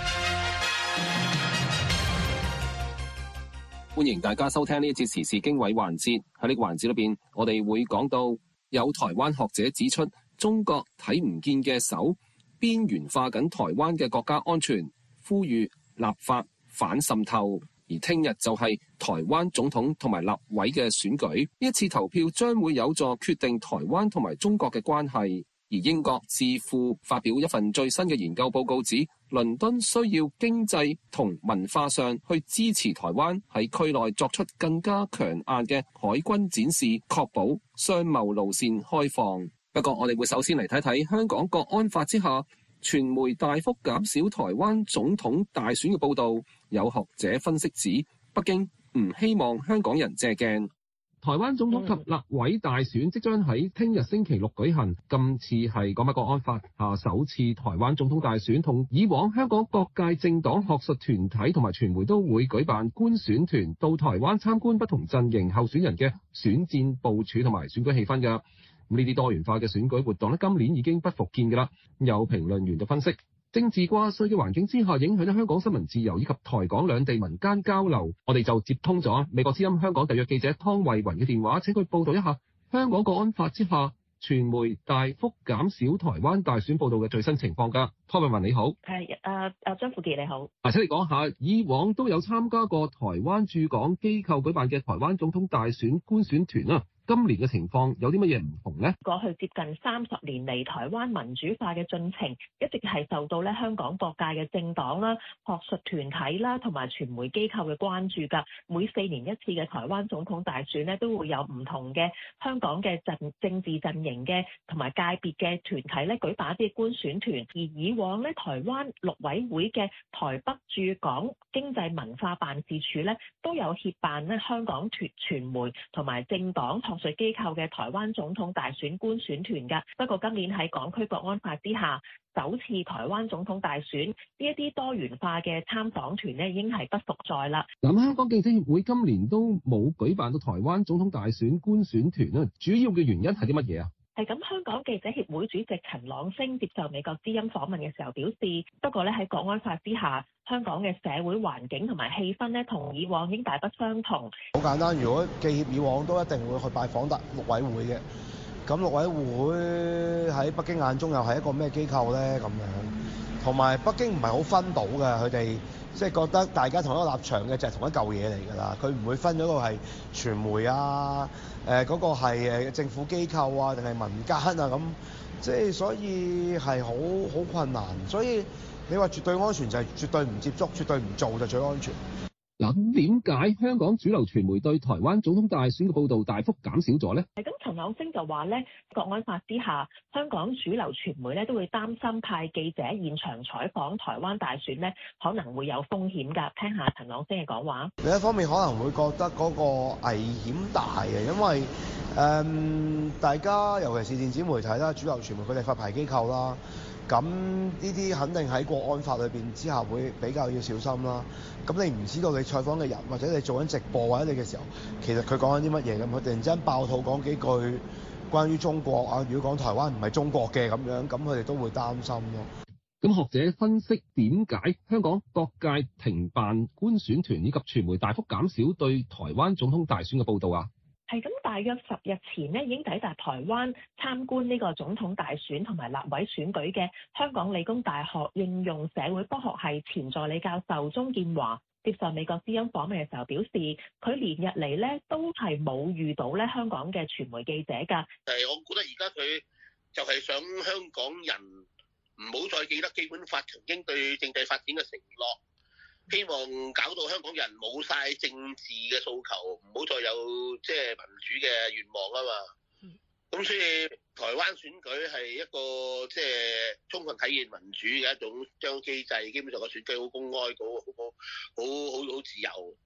歡迎大家收聽呢一節時事經緯環節。喺呢個環節裏邊，我哋會講到有台灣學者指出，中國睇唔見嘅手邊緣化緊台灣嘅國家安全，呼籲立法反滲透。而聽日就係台灣總統同埋立委嘅選舉，呢一次投票將會有助決定台灣同埋中國嘅關係。而英國智庫發表一份最新嘅研究報告指，倫敦需要經濟同文化上去支持台灣喺區內作出更加強硬嘅海軍展示，確保商貿路線開放。不過我哋會首先嚟睇睇香港國安法之下，傳媒大幅減少台灣總統大選嘅報導。有學者分析指，北京唔希望香港人借鏡。台灣總統及立委大選即將喺聽日星期六舉行，今次係港版國安法下首次台灣總統大選，同以往香港各界政黨、學術團體同埋傳媒都會舉辦觀選團到台灣參觀不同陣營候選人嘅選戰部署同埋選舉氣氛㗎。咁呢啲多元化嘅選舉活動今年已經不復見㗎啦。有評論員就分析，政治掛帥嘅環境之下，影響咗香港新聞自由以及台港兩地民間交流。我哋就接通咗美國之音香港特約記者湯慧雲嘅電話，請佢報道一下香港國安法之下，傳媒大幅減少台灣大選報導嘅最新情況㗎。湯慧雲你好， 張富傑你好。 請你講下，以往都有參加過台灣駐港機構舉辦嘅台灣總統大選觀選團啦。今年嘅情況有啲乜嘢唔同呢？ 過去接近30年嚟，台灣民主化嘅進程一直係受到咧香港各界嘅政黨啦、學術團體啦同埋傳媒機構嘅關注㗎。每4年一次嘅台灣總統大選咧，都會有唔同嘅香港嘅政治陣營嘅同埋界別嘅團體咧舉辦一啲觀選團。而以往咧，台灣陸委會嘅台北駐港經濟文化辦事處咧都有協辦咧香港傳媒同埋政黨學術機構嘅台灣總統大選觀選團㗎。不過今年喺港區國安法之下，首次台灣總統大選呢一啲多元化嘅參訪團咧已經係不復在啦。 香港記者協會今年都冇舉辦到台灣總統大選觀選團啦，主要嘅原因係啲乜嘢啊？ 係咁，香港記者協會主席陳朗昇接受美國之音訪問嘅時候表示，不過咧喺國安法之下，香港嘅社會環境同埋氣氛咧同以往已經大不相同。 好簡單，如果記協以往都一定會去拜訪陸委會嘅，咁陸委會喺北京眼中又係一個咩機構咧？咁樣，同埋北京唔係好分到嘅，佢哋即係覺得大家同一個立場嘅就係同一嚿嘢嚟㗎啦，佢唔會分咗個係傳媒啊，嗰個係政府機構啊，定係民間啊咁，即係所以係好困難，所以你話絕對安全就係絕對唔接觸，絕對唔做就最安全。 嗱，咁點解香港主流傳媒對台灣總統大選嘅報導大幅減少咗呢？ 咁陳朗昇就話咧，國安法之下，香港主流傳媒咧都會擔心派記者現場採訪台灣大選咧，可能會有風險㗎。聽下陳朗昇嘅講話。 另一方面可能會覺得嗰個危險大嘅，因為大家尤其是電子媒體啦、主流傳媒佢哋發牌機構啦。咁呢啲肯定喺國安法裏邊之下會比較要小心啦。咁你唔知道你採訪嘅人或者你做緊直播或者你嘅時候，其實佢講緊啲乜嘢咁，佢突然之間爆肚講幾句關於中國啊，如果講台灣唔係中國嘅咁樣，咁佢哋都會擔心咯。 咁學者分析點解香港各界停辦觀選團以及傳媒大幅減少對台灣總統大選嘅報導啊？ 係咁，大約10日前呢已經抵達台灣參觀呢個總統大選同埋立委選舉嘅香港理工大學應用社會科學系前助理教授鍾建華接受美國之音訪問嘅時候表示，佢連日嚟咧都係冇遇到咧香港嘅傳媒記者㗎。 我覺得而家佢就係想香港人唔好再記得基本法曾經對政制發展嘅承諾。希望搞到香港人冇晒政治嘅訴求，唔好再有即係民主嘅願望啊嘛。咁所以台灣選舉係一個即係充分體現民主嘅一種機制，基本上個選舉好公開，好自由。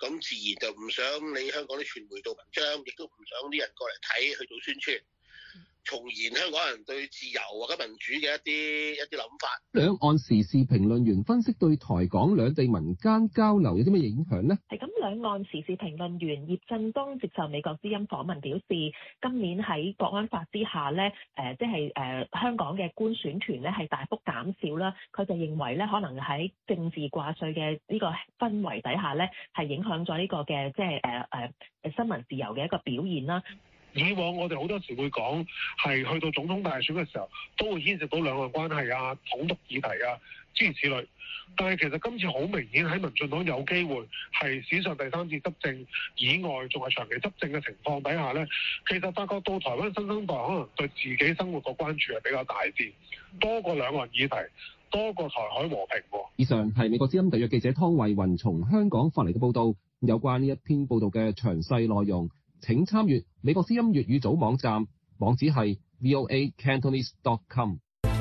咁自然就唔想你香港啲傳媒做文章，亦都唔想啲人過嚟睇去做宣傳，重燃香港人對自由或者民主嘅一啲諗法。 兩岸時事評論員分析對台港兩地民間交流有啲咩影響呢？ 係咁，兩岸時事評論員葉振東接受美國之音訪問表示，今年喺國安法之下咧，香港嘅官選團咧係大幅減少啦。佢就認為咧，可能喺政治掛帥嘅呢個氛圍底下咧，係影響咗呢個嘅新聞自由嘅一個表現啦。 以往我哋好多時會講係去到總統大選嘅時候，都會牽涉到兩岸關係啊、統獨議題啊諸如此類。但係其實今次好明顯喺民進黨有機會係史上第三次執政以外，仲係長期執政嘅情況底下呢，其實發覺到台灣新生代可能對自己生活個關注係比較大啲，多過兩岸議題，多過台海和平。 以上係美國之音特約記者湯慧雲從香港發嚟嘅報導，有關呢一篇報導嘅詳細內容，請參閱美國之音粵語組網站，網址係 voacantonese.com。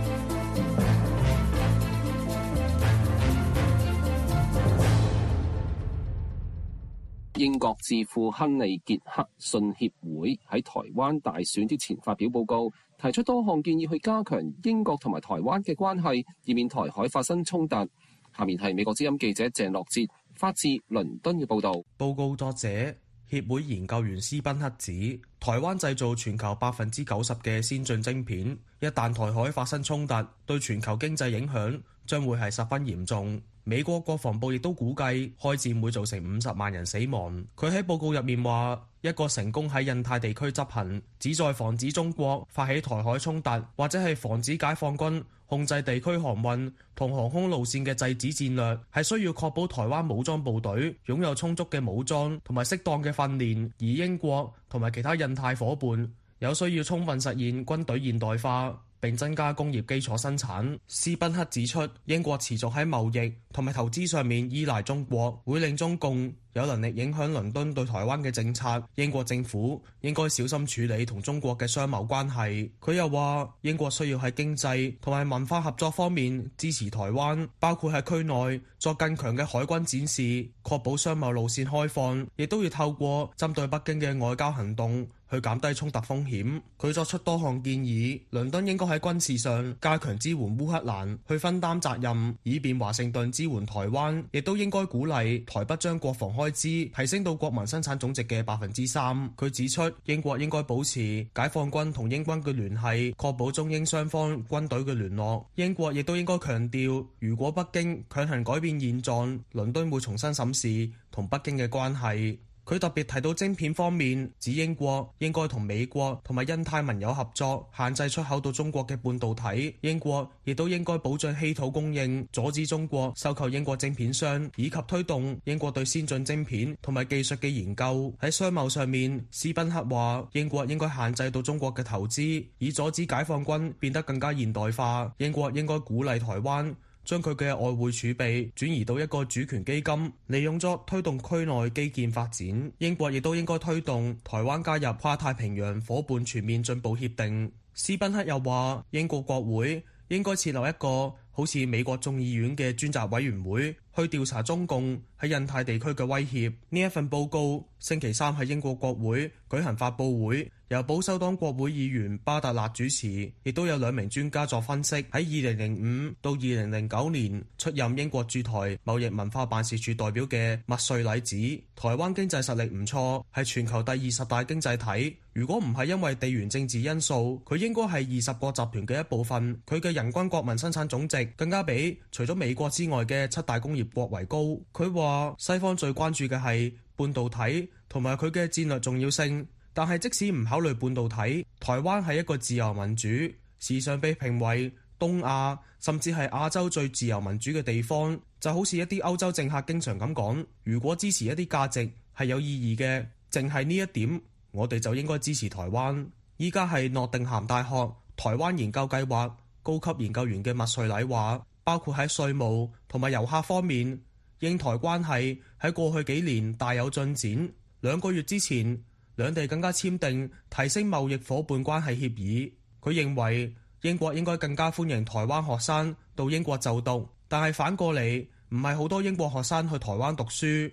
英國智庫亨利傑克遜協會喺台灣大選之前發表報告，提出多項建議去加強英國同埋台灣嘅關係，以免台海發生衝突。下面係美國之音記者鄭樂哲發自倫敦嘅報導。 報告作者協會研究員斯賓克指，台灣製造全球90%嘅先進晶片，一旦台海發生衝突，對全球經濟影響將會係十分嚴重。美國國防部亦都估計開戰會造成50萬人死亡。佢喺報告入面話，一個成功喺印太地區執行，旨在防止中國發起台海衝突，或者係防止解放軍控制地區航運同航空路線嘅制止戰略，係需要確保台灣武裝部隊擁有充足嘅武裝同埋適當嘅訓練，而英國同埋其他印太夥伴有需要充分實現軍隊現代化並增加工業基礎生產。斯賓克指出，英國持續喺貿易同埋投資上面依賴中國，會令中共有能力影響倫敦對台灣嘅政策。英國政府應該小心處理同中國嘅商貿關係。佢又話，英國需要喺經濟同埋文化合作方面支持台灣，包括喺區內作更強嘅海軍展示，確保商貿路線開放，亦都要透過針對北京嘅外交行動去減低衝突風險。佢作出多項建議，倫敦應該喺軍事上加強支援烏克蘭，去分擔責任，以便華盛頓支援台灣。亦都應該鼓勵台北將國防開支提升到國民生產總值嘅3%。佢指出，英國應該保持解放軍同英軍嘅聯繫，確保中英雙方軍隊嘅聯絡。英國亦都應該強調，如果北京強行改變現狀，倫敦會重新審視同北京嘅關係。佢特別提到晶片方面，指英國應該同美國同埋印太盟友合作，限制出口到中國嘅半導體。英國亦都應該保障稀土供應，阻止中國收購英國晶片商，以及推動英國對先進晶片同埋技術嘅研究。喺商貿上面，斯賓克話英國應該限制到中國嘅投資，以阻止解放軍變得更加現代化。英國應該鼓勵台灣將佢嘅外匯儲備轉移到一個主權基金，利用作推動區內基建發展。英國亦都應該推動台灣加入跨太平洋夥伴全面進步協定。斯賓克又話，英國國會應該設立一個好似美國眾議院嘅專責委員會，去調查中共喺印太地區嘅威脅。呢一份報告星期三喺英國國會舉行發佈會，由保守黨國會議員巴特勒主持，亦都有2名專家作分析。喺2005到2009年出任英國駐台貿易文化辦事處代表嘅麥瑞禮指，台灣經濟實力唔錯，係全球第20大經濟體。如果唔係因為地緣政治因素，佢應該係20國集團嘅一部分。佢嘅人均國民生產總值更加比除咗美國之外嘅7大工業國為高。佢話西方最關注嘅係半導體同埋佢嘅戰略重要性。但係即使唔考慮半導體，台灣係一個自由民主，時常被評為東亞甚至係亞洲最自由民主嘅地方。就好似一啲歐洲政客經常咁講，如果支持一啲價值係有意義嘅，淨係呢一點，我哋就應該支持台灣。依家係諾定咸大學台灣研究計劃高級研究員嘅麥瑞禮話，包括喺稅務同埋遊客方面，英台關係喺過去幾年大有進展。2個月之前，兩地更加簽訂提升貿易夥伴關係協議。佢認為英國應該更加歡迎台灣學生到英國就讀，但係反過嚟唔係好多英國學生去台灣讀書。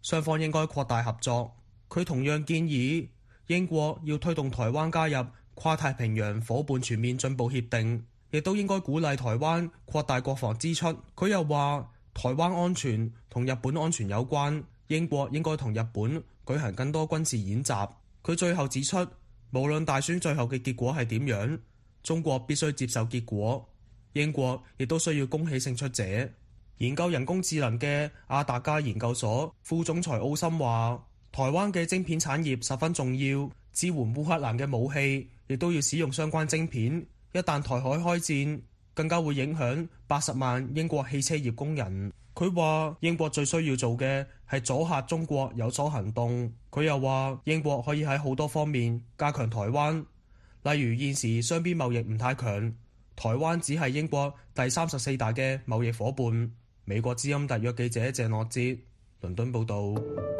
雙方應該擴大合作。佢同樣建議英國要推動台灣加入跨太平洋夥伴全面進步協定，亦都應該鼓勵台灣擴大國防支出。佢又話台灣安全同日本安全有關，英國應該同日本舉行更多軍事演習。佢最後指出，無論大選最後嘅結果係點樣，中國必須接受結果，英國亦都需要恭喜勝出者。研究人工智能嘅阿達加研究所副總裁奧森話，台灣嘅晶片產業十分重要，支援烏克蘭嘅武器亦都要使用相關晶片。一旦台海開戰，更加會影響80萬英國汽車業工人。佢話英國最需要做嘅係阻嚇中國有所行動。佢又話英國可以喺好多方面加強台灣，例如現時雙邊貿易唔太強，台灣只係英國第34大嘅貿易夥伴。美國之音特約記者鄭樂哲，倫敦報導。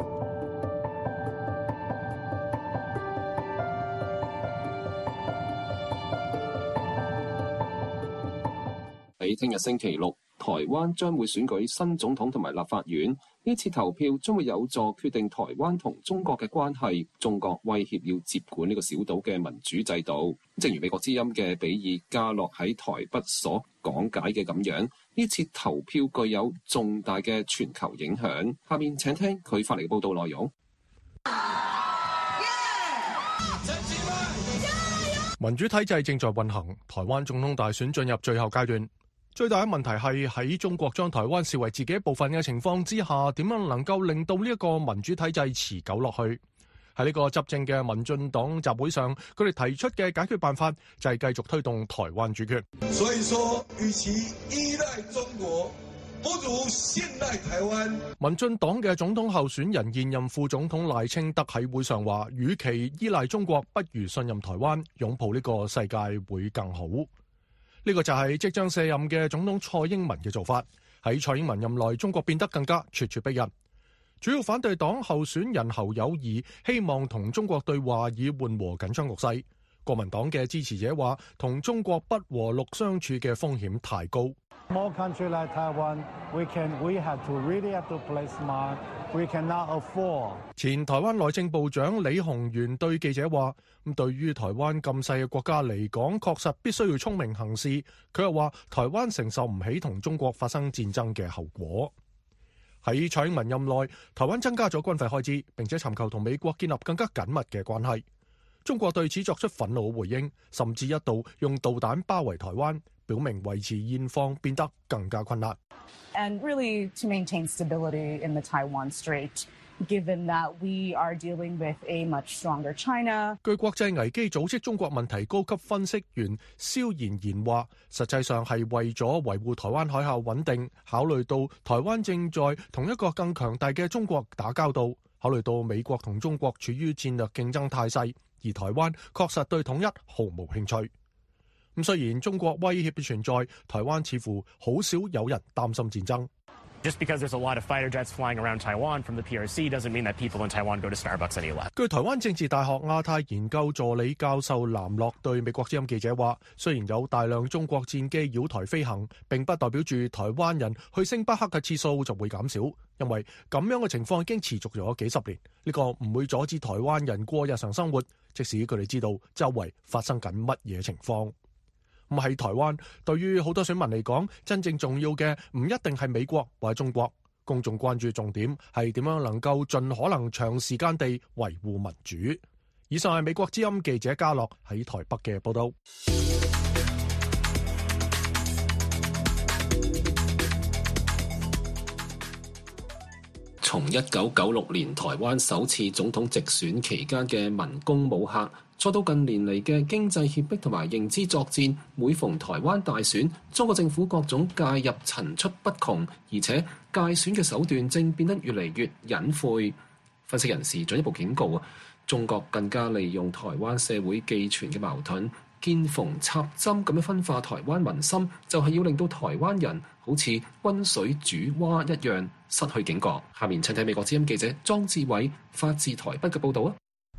喺聽日星期六，台灣將會選舉新總統同埋立法院。呢次投票將會有助決定台灣同中國嘅關係。中國威脅要接管呢個小島嘅民主制度。正如美國之音嘅比爾加洛喺台北所講解嘅咁樣，呢次投票具有重大嘅全球影響。下面請聽佢發嚟嘅報道內容。 民主體制正在運行，台灣總統大選進入最後階段。最大嘅問題係喺中國將台灣視為自己一部分嘅情況之下，點樣能夠令到呢一個民主體制持久落去？喺呢個執政嘅民進黨集會上，佢哋提出嘅解決辦法就係繼續推動台灣主權。 所以說，與其依賴中國，不如信賴台灣。 民進黨嘅總統候選人現任副總統賴清德喺會上話，與其依賴中國，不如信任台灣，擁抱呢個世界會更好。呢個就係即將卸任嘅總統蔡英文嘅做法。喺蔡英文任內，中國變得更加咄咄逼人。主要反對黨候選人侯友宜希望同中國對話以緩和緊張局勢。國民黨嘅支持者話，同中國不和睦相處嘅風險太高。 Small country like Taiwan, we really have to play smart. We cannot afford. 前台灣內政部長李鴻源對記者話，咁對於台灣咁細嘅國家嚟講，確實必須要聰明行事。佢又話，台灣承受唔起同中國發生戰爭嘅後果。喺蔡英文任內，台灣增加咗軍費開支，並且尋求同美國建立更加緊密嘅關係。中國對此作出憤怒回應，甚至一度用導彈包圍台灣，表明維持現況變得更加困難。 And really to maintain stability in the Taiwan Strait, given that we are dealing with a much stronger China. 據國際危機組織中國問題高級分析員蕭妍妍話，實際上係為咗維護台灣海峽穩定，考慮到台灣正在同一個更強大嘅中國打交道，考慮到美國同中國處於戰略競爭態勢，而台灣確實對統一毫無興趣。咁雖然中國威脅嘅存在，台灣似乎好少有人擔心戰爭。 Just because there's a lot of fighter jets flying around Taiwan from the PRC doesn't mean that people in Taiwan go to Starbucks any less. 據台灣政治大學亞太研究助理教授藍樂對美國之音記者話，雖然有大量中國戰機繞台飛行，並不代表住台灣人去星巴克嘅次數就會減少，因為咁樣嘅情況已經持續咗幾十年。呢個唔會阻止台灣人過日常生活，即使佢哋知道周圍發生緊乜嘢情況。咁喺台灣，對於好多選民嚟講，真正重要嘅唔一定係美國或者中國，公眾關注重點係點樣能夠盡可能長時間地維護民主。以上係美國之音記者嘉樂喺台北嘅報道。 從1996年台灣首次總統直選期間嘅文攻武嚇，再到近年嚟嘅經濟脅迫同埋認知作戰，每逢台灣大選，中國政府各種介入層出不窮，而且介選嘅手段正變得越嚟越隱晦。分析人士進一步警告，中國更加利用台灣社會寄存嘅矛盾，見縫插針咁樣分化台灣民心，就係要令到台灣人好似溫水煮蛙一樣失去警覺。下面請睇美國之音記者莊志偉發自台北嘅報導啊！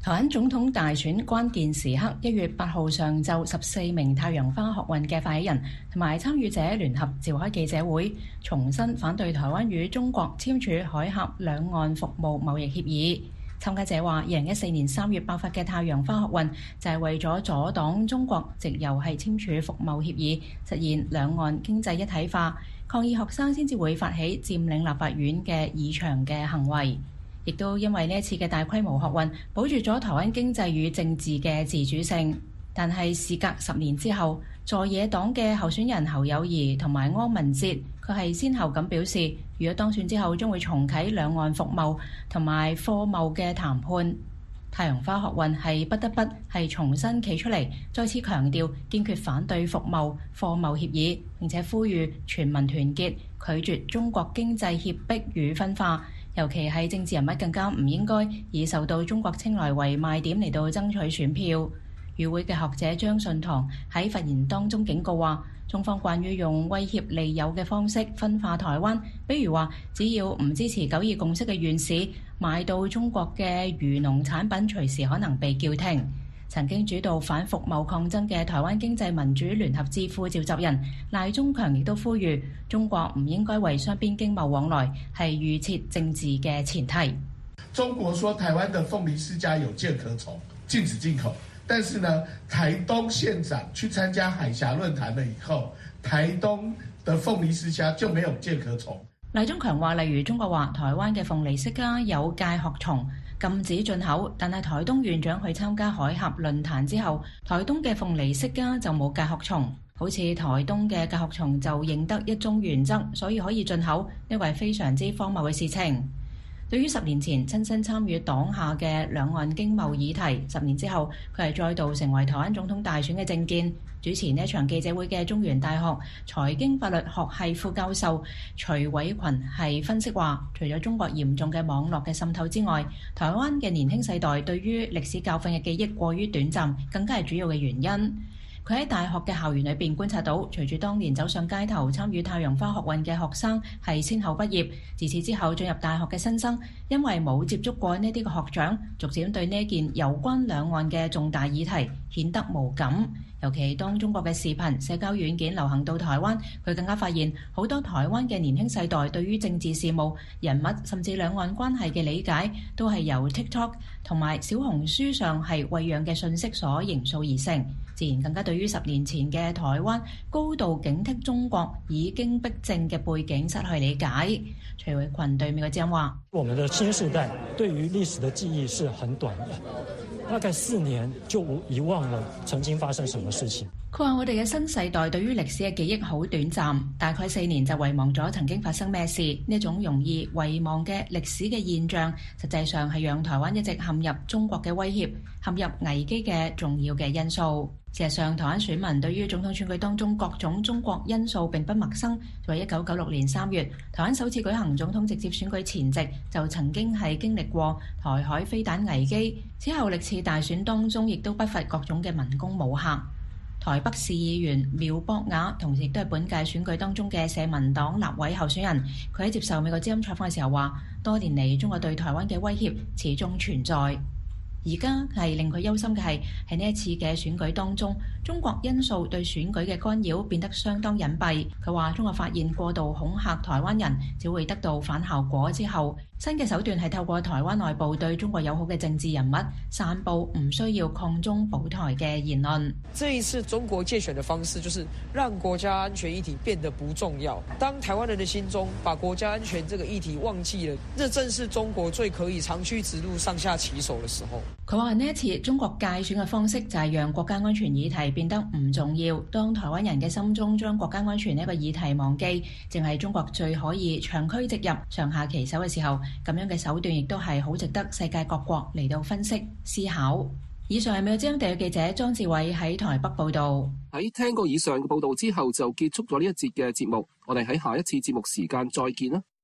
台灣總統大選關鍵時刻，1月8號上晝，14名太陽花學運嘅發起人同埋參與者聯合召開記者會，重申反對台灣與中國簽署海峽兩岸服務貿易協議。參加者話，2014年3月爆發嘅太陽花學運就係為咗阻擋中國藉由係簽署服貿協議，實現兩岸經濟一體化。抗議學生先至會發起佔領立法院嘅議場嘅行為。亦都因為呢一次嘅大規模學運，保住咗台灣經濟與政治嘅自主性。但係事隔10年之後，在野黨嘅候選人侯友宜同埋柯文哲，佢係先後咁表示，如果當選之後，將會重啟兩岸服貿同埋貨貿嘅談判。太陽花學運係不得不係重新企出嚟，再次強調堅決反對服貿貨貿協議，並且呼籲全民團結，拒絕中國經濟脅迫與分化。尤其係政治人物更加唔應該以受到中國青睞為賣點嚟到爭取選票。與會嘅學者張順堂喺發言當中警告話，中方慣於用威脅利誘嘅方式分化台灣，比如話只要唔支持9·2共識嘅縣市，買到中國嘅漁農產品隨時可能被叫停。曾經主導反服貿抗爭嘅台灣經濟民主聯合智庫召集人賴中強亦都呼籲，中國唔應該為雙邊經貿往來係預設政治嘅前提。 中國說台灣的鳳梨世家有借可從，禁止進口。但是呢，台東縣長去參加海峽論壇了以後，台東的鳳梨世家就沒有借可從。 賴中強話，例如中國話台灣嘅鳳梨世家有介殼蟲，禁止進口，但係台東縣長去參加海峽論壇之後，台東嘅鳳梨世家就冇介殼蟲，好似台東嘅介殼蟲就認得一中原則，所以可以進口，呢個係非常之荒謬嘅事情。對於10年前親身參與黨下嘅兩岸經貿議題，10年之後佢係再度成為台灣總統大選嘅政見。主持呢一場記者會嘅中原大學財經法律學系副教授徐偉群係分析話，除咗中國嚴重嘅網絡嘅滲透之外，台灣嘅年輕世代對於歷史教訓嘅記憶過於短暫，更加係主要嘅原因。佢喺大學嘅校園裏邊觀察到，隨住當年走上街頭參與太陽花學運嘅學生係先後畢業，自此之後進入大學嘅新生，因為冇接觸過呢啲嘅學長，逐漸對呢件有關兩岸嘅重大議題顯得無感。尤其當中國嘅視頻、社交軟件流行到台灣，佢更加發現好多台灣嘅年輕世代對於政治事務、人物甚至兩岸關係嘅理解，都係由 TikTok 同埋小紅書上係餵養嘅信息所形塑而成，自然更加對於10年前嘅台灣高度警惕中國已經逼政嘅背景失去理解。徐偉群對面嘅張話： 我們的新世代對於歷史的記憶是很短的，大概4年就遺忘了曾經發生什麼事情。 佢話：我哋嘅新世代對於歷史嘅記憶好短暫，大概4年就遺忘咗曾經發生咩事。呢種容易遺忘嘅歷史嘅現象，實際上係讓台灣一直陷入中國嘅威脅、陷入危機嘅重要嘅因素。事實上，台灣選民對於總統選舉當中各種中國因素並不陌生。在1996年3月，台灣首次舉行總統直接選舉前夕，就曾經係經歷過台海飛彈危機。此後歷次大選當中，亦都不乏各種嘅文攻武嚇。台北市議員苗博雅，同時亦都係本屆選舉當中嘅社民黨立委候選人。佢喺接受美國之音採訪嘅時候話，多年嚟中國對台灣嘅威脅始終存在。而家係令佢憂心嘅係喺呢一次嘅選舉當中，中國因素對選舉嘅干擾變得相當隱蔽。佢話中國發現過度恐嚇台灣人只會得到反效果之後，新嘅手段係透過台灣內部對中國友好嘅政治人物散佈唔需要抗中保台嘅言論。 這一次中國介選的方式就是讓國家安全議題變得不重要。當台灣人的心中把國家安全這個議題忘記了，這正是中國最可以長驅直入上下其手的時候。 佢話呢一次中國介選嘅方式就係讓國家安全議題變得唔重要。當台灣人嘅心中將國家安全呢個議題忘記，淨係中國最可以長驅直入上下其手嘅時候，咁樣嘅手段亦都係好值得世界各國嚟到分析思考。以上係美國之音地嘅記者莊志偉喺台北報道。 喺聽過以上嘅報道之後，就結束咗呢一節嘅節目。我哋喺下一次節目時間再見啦。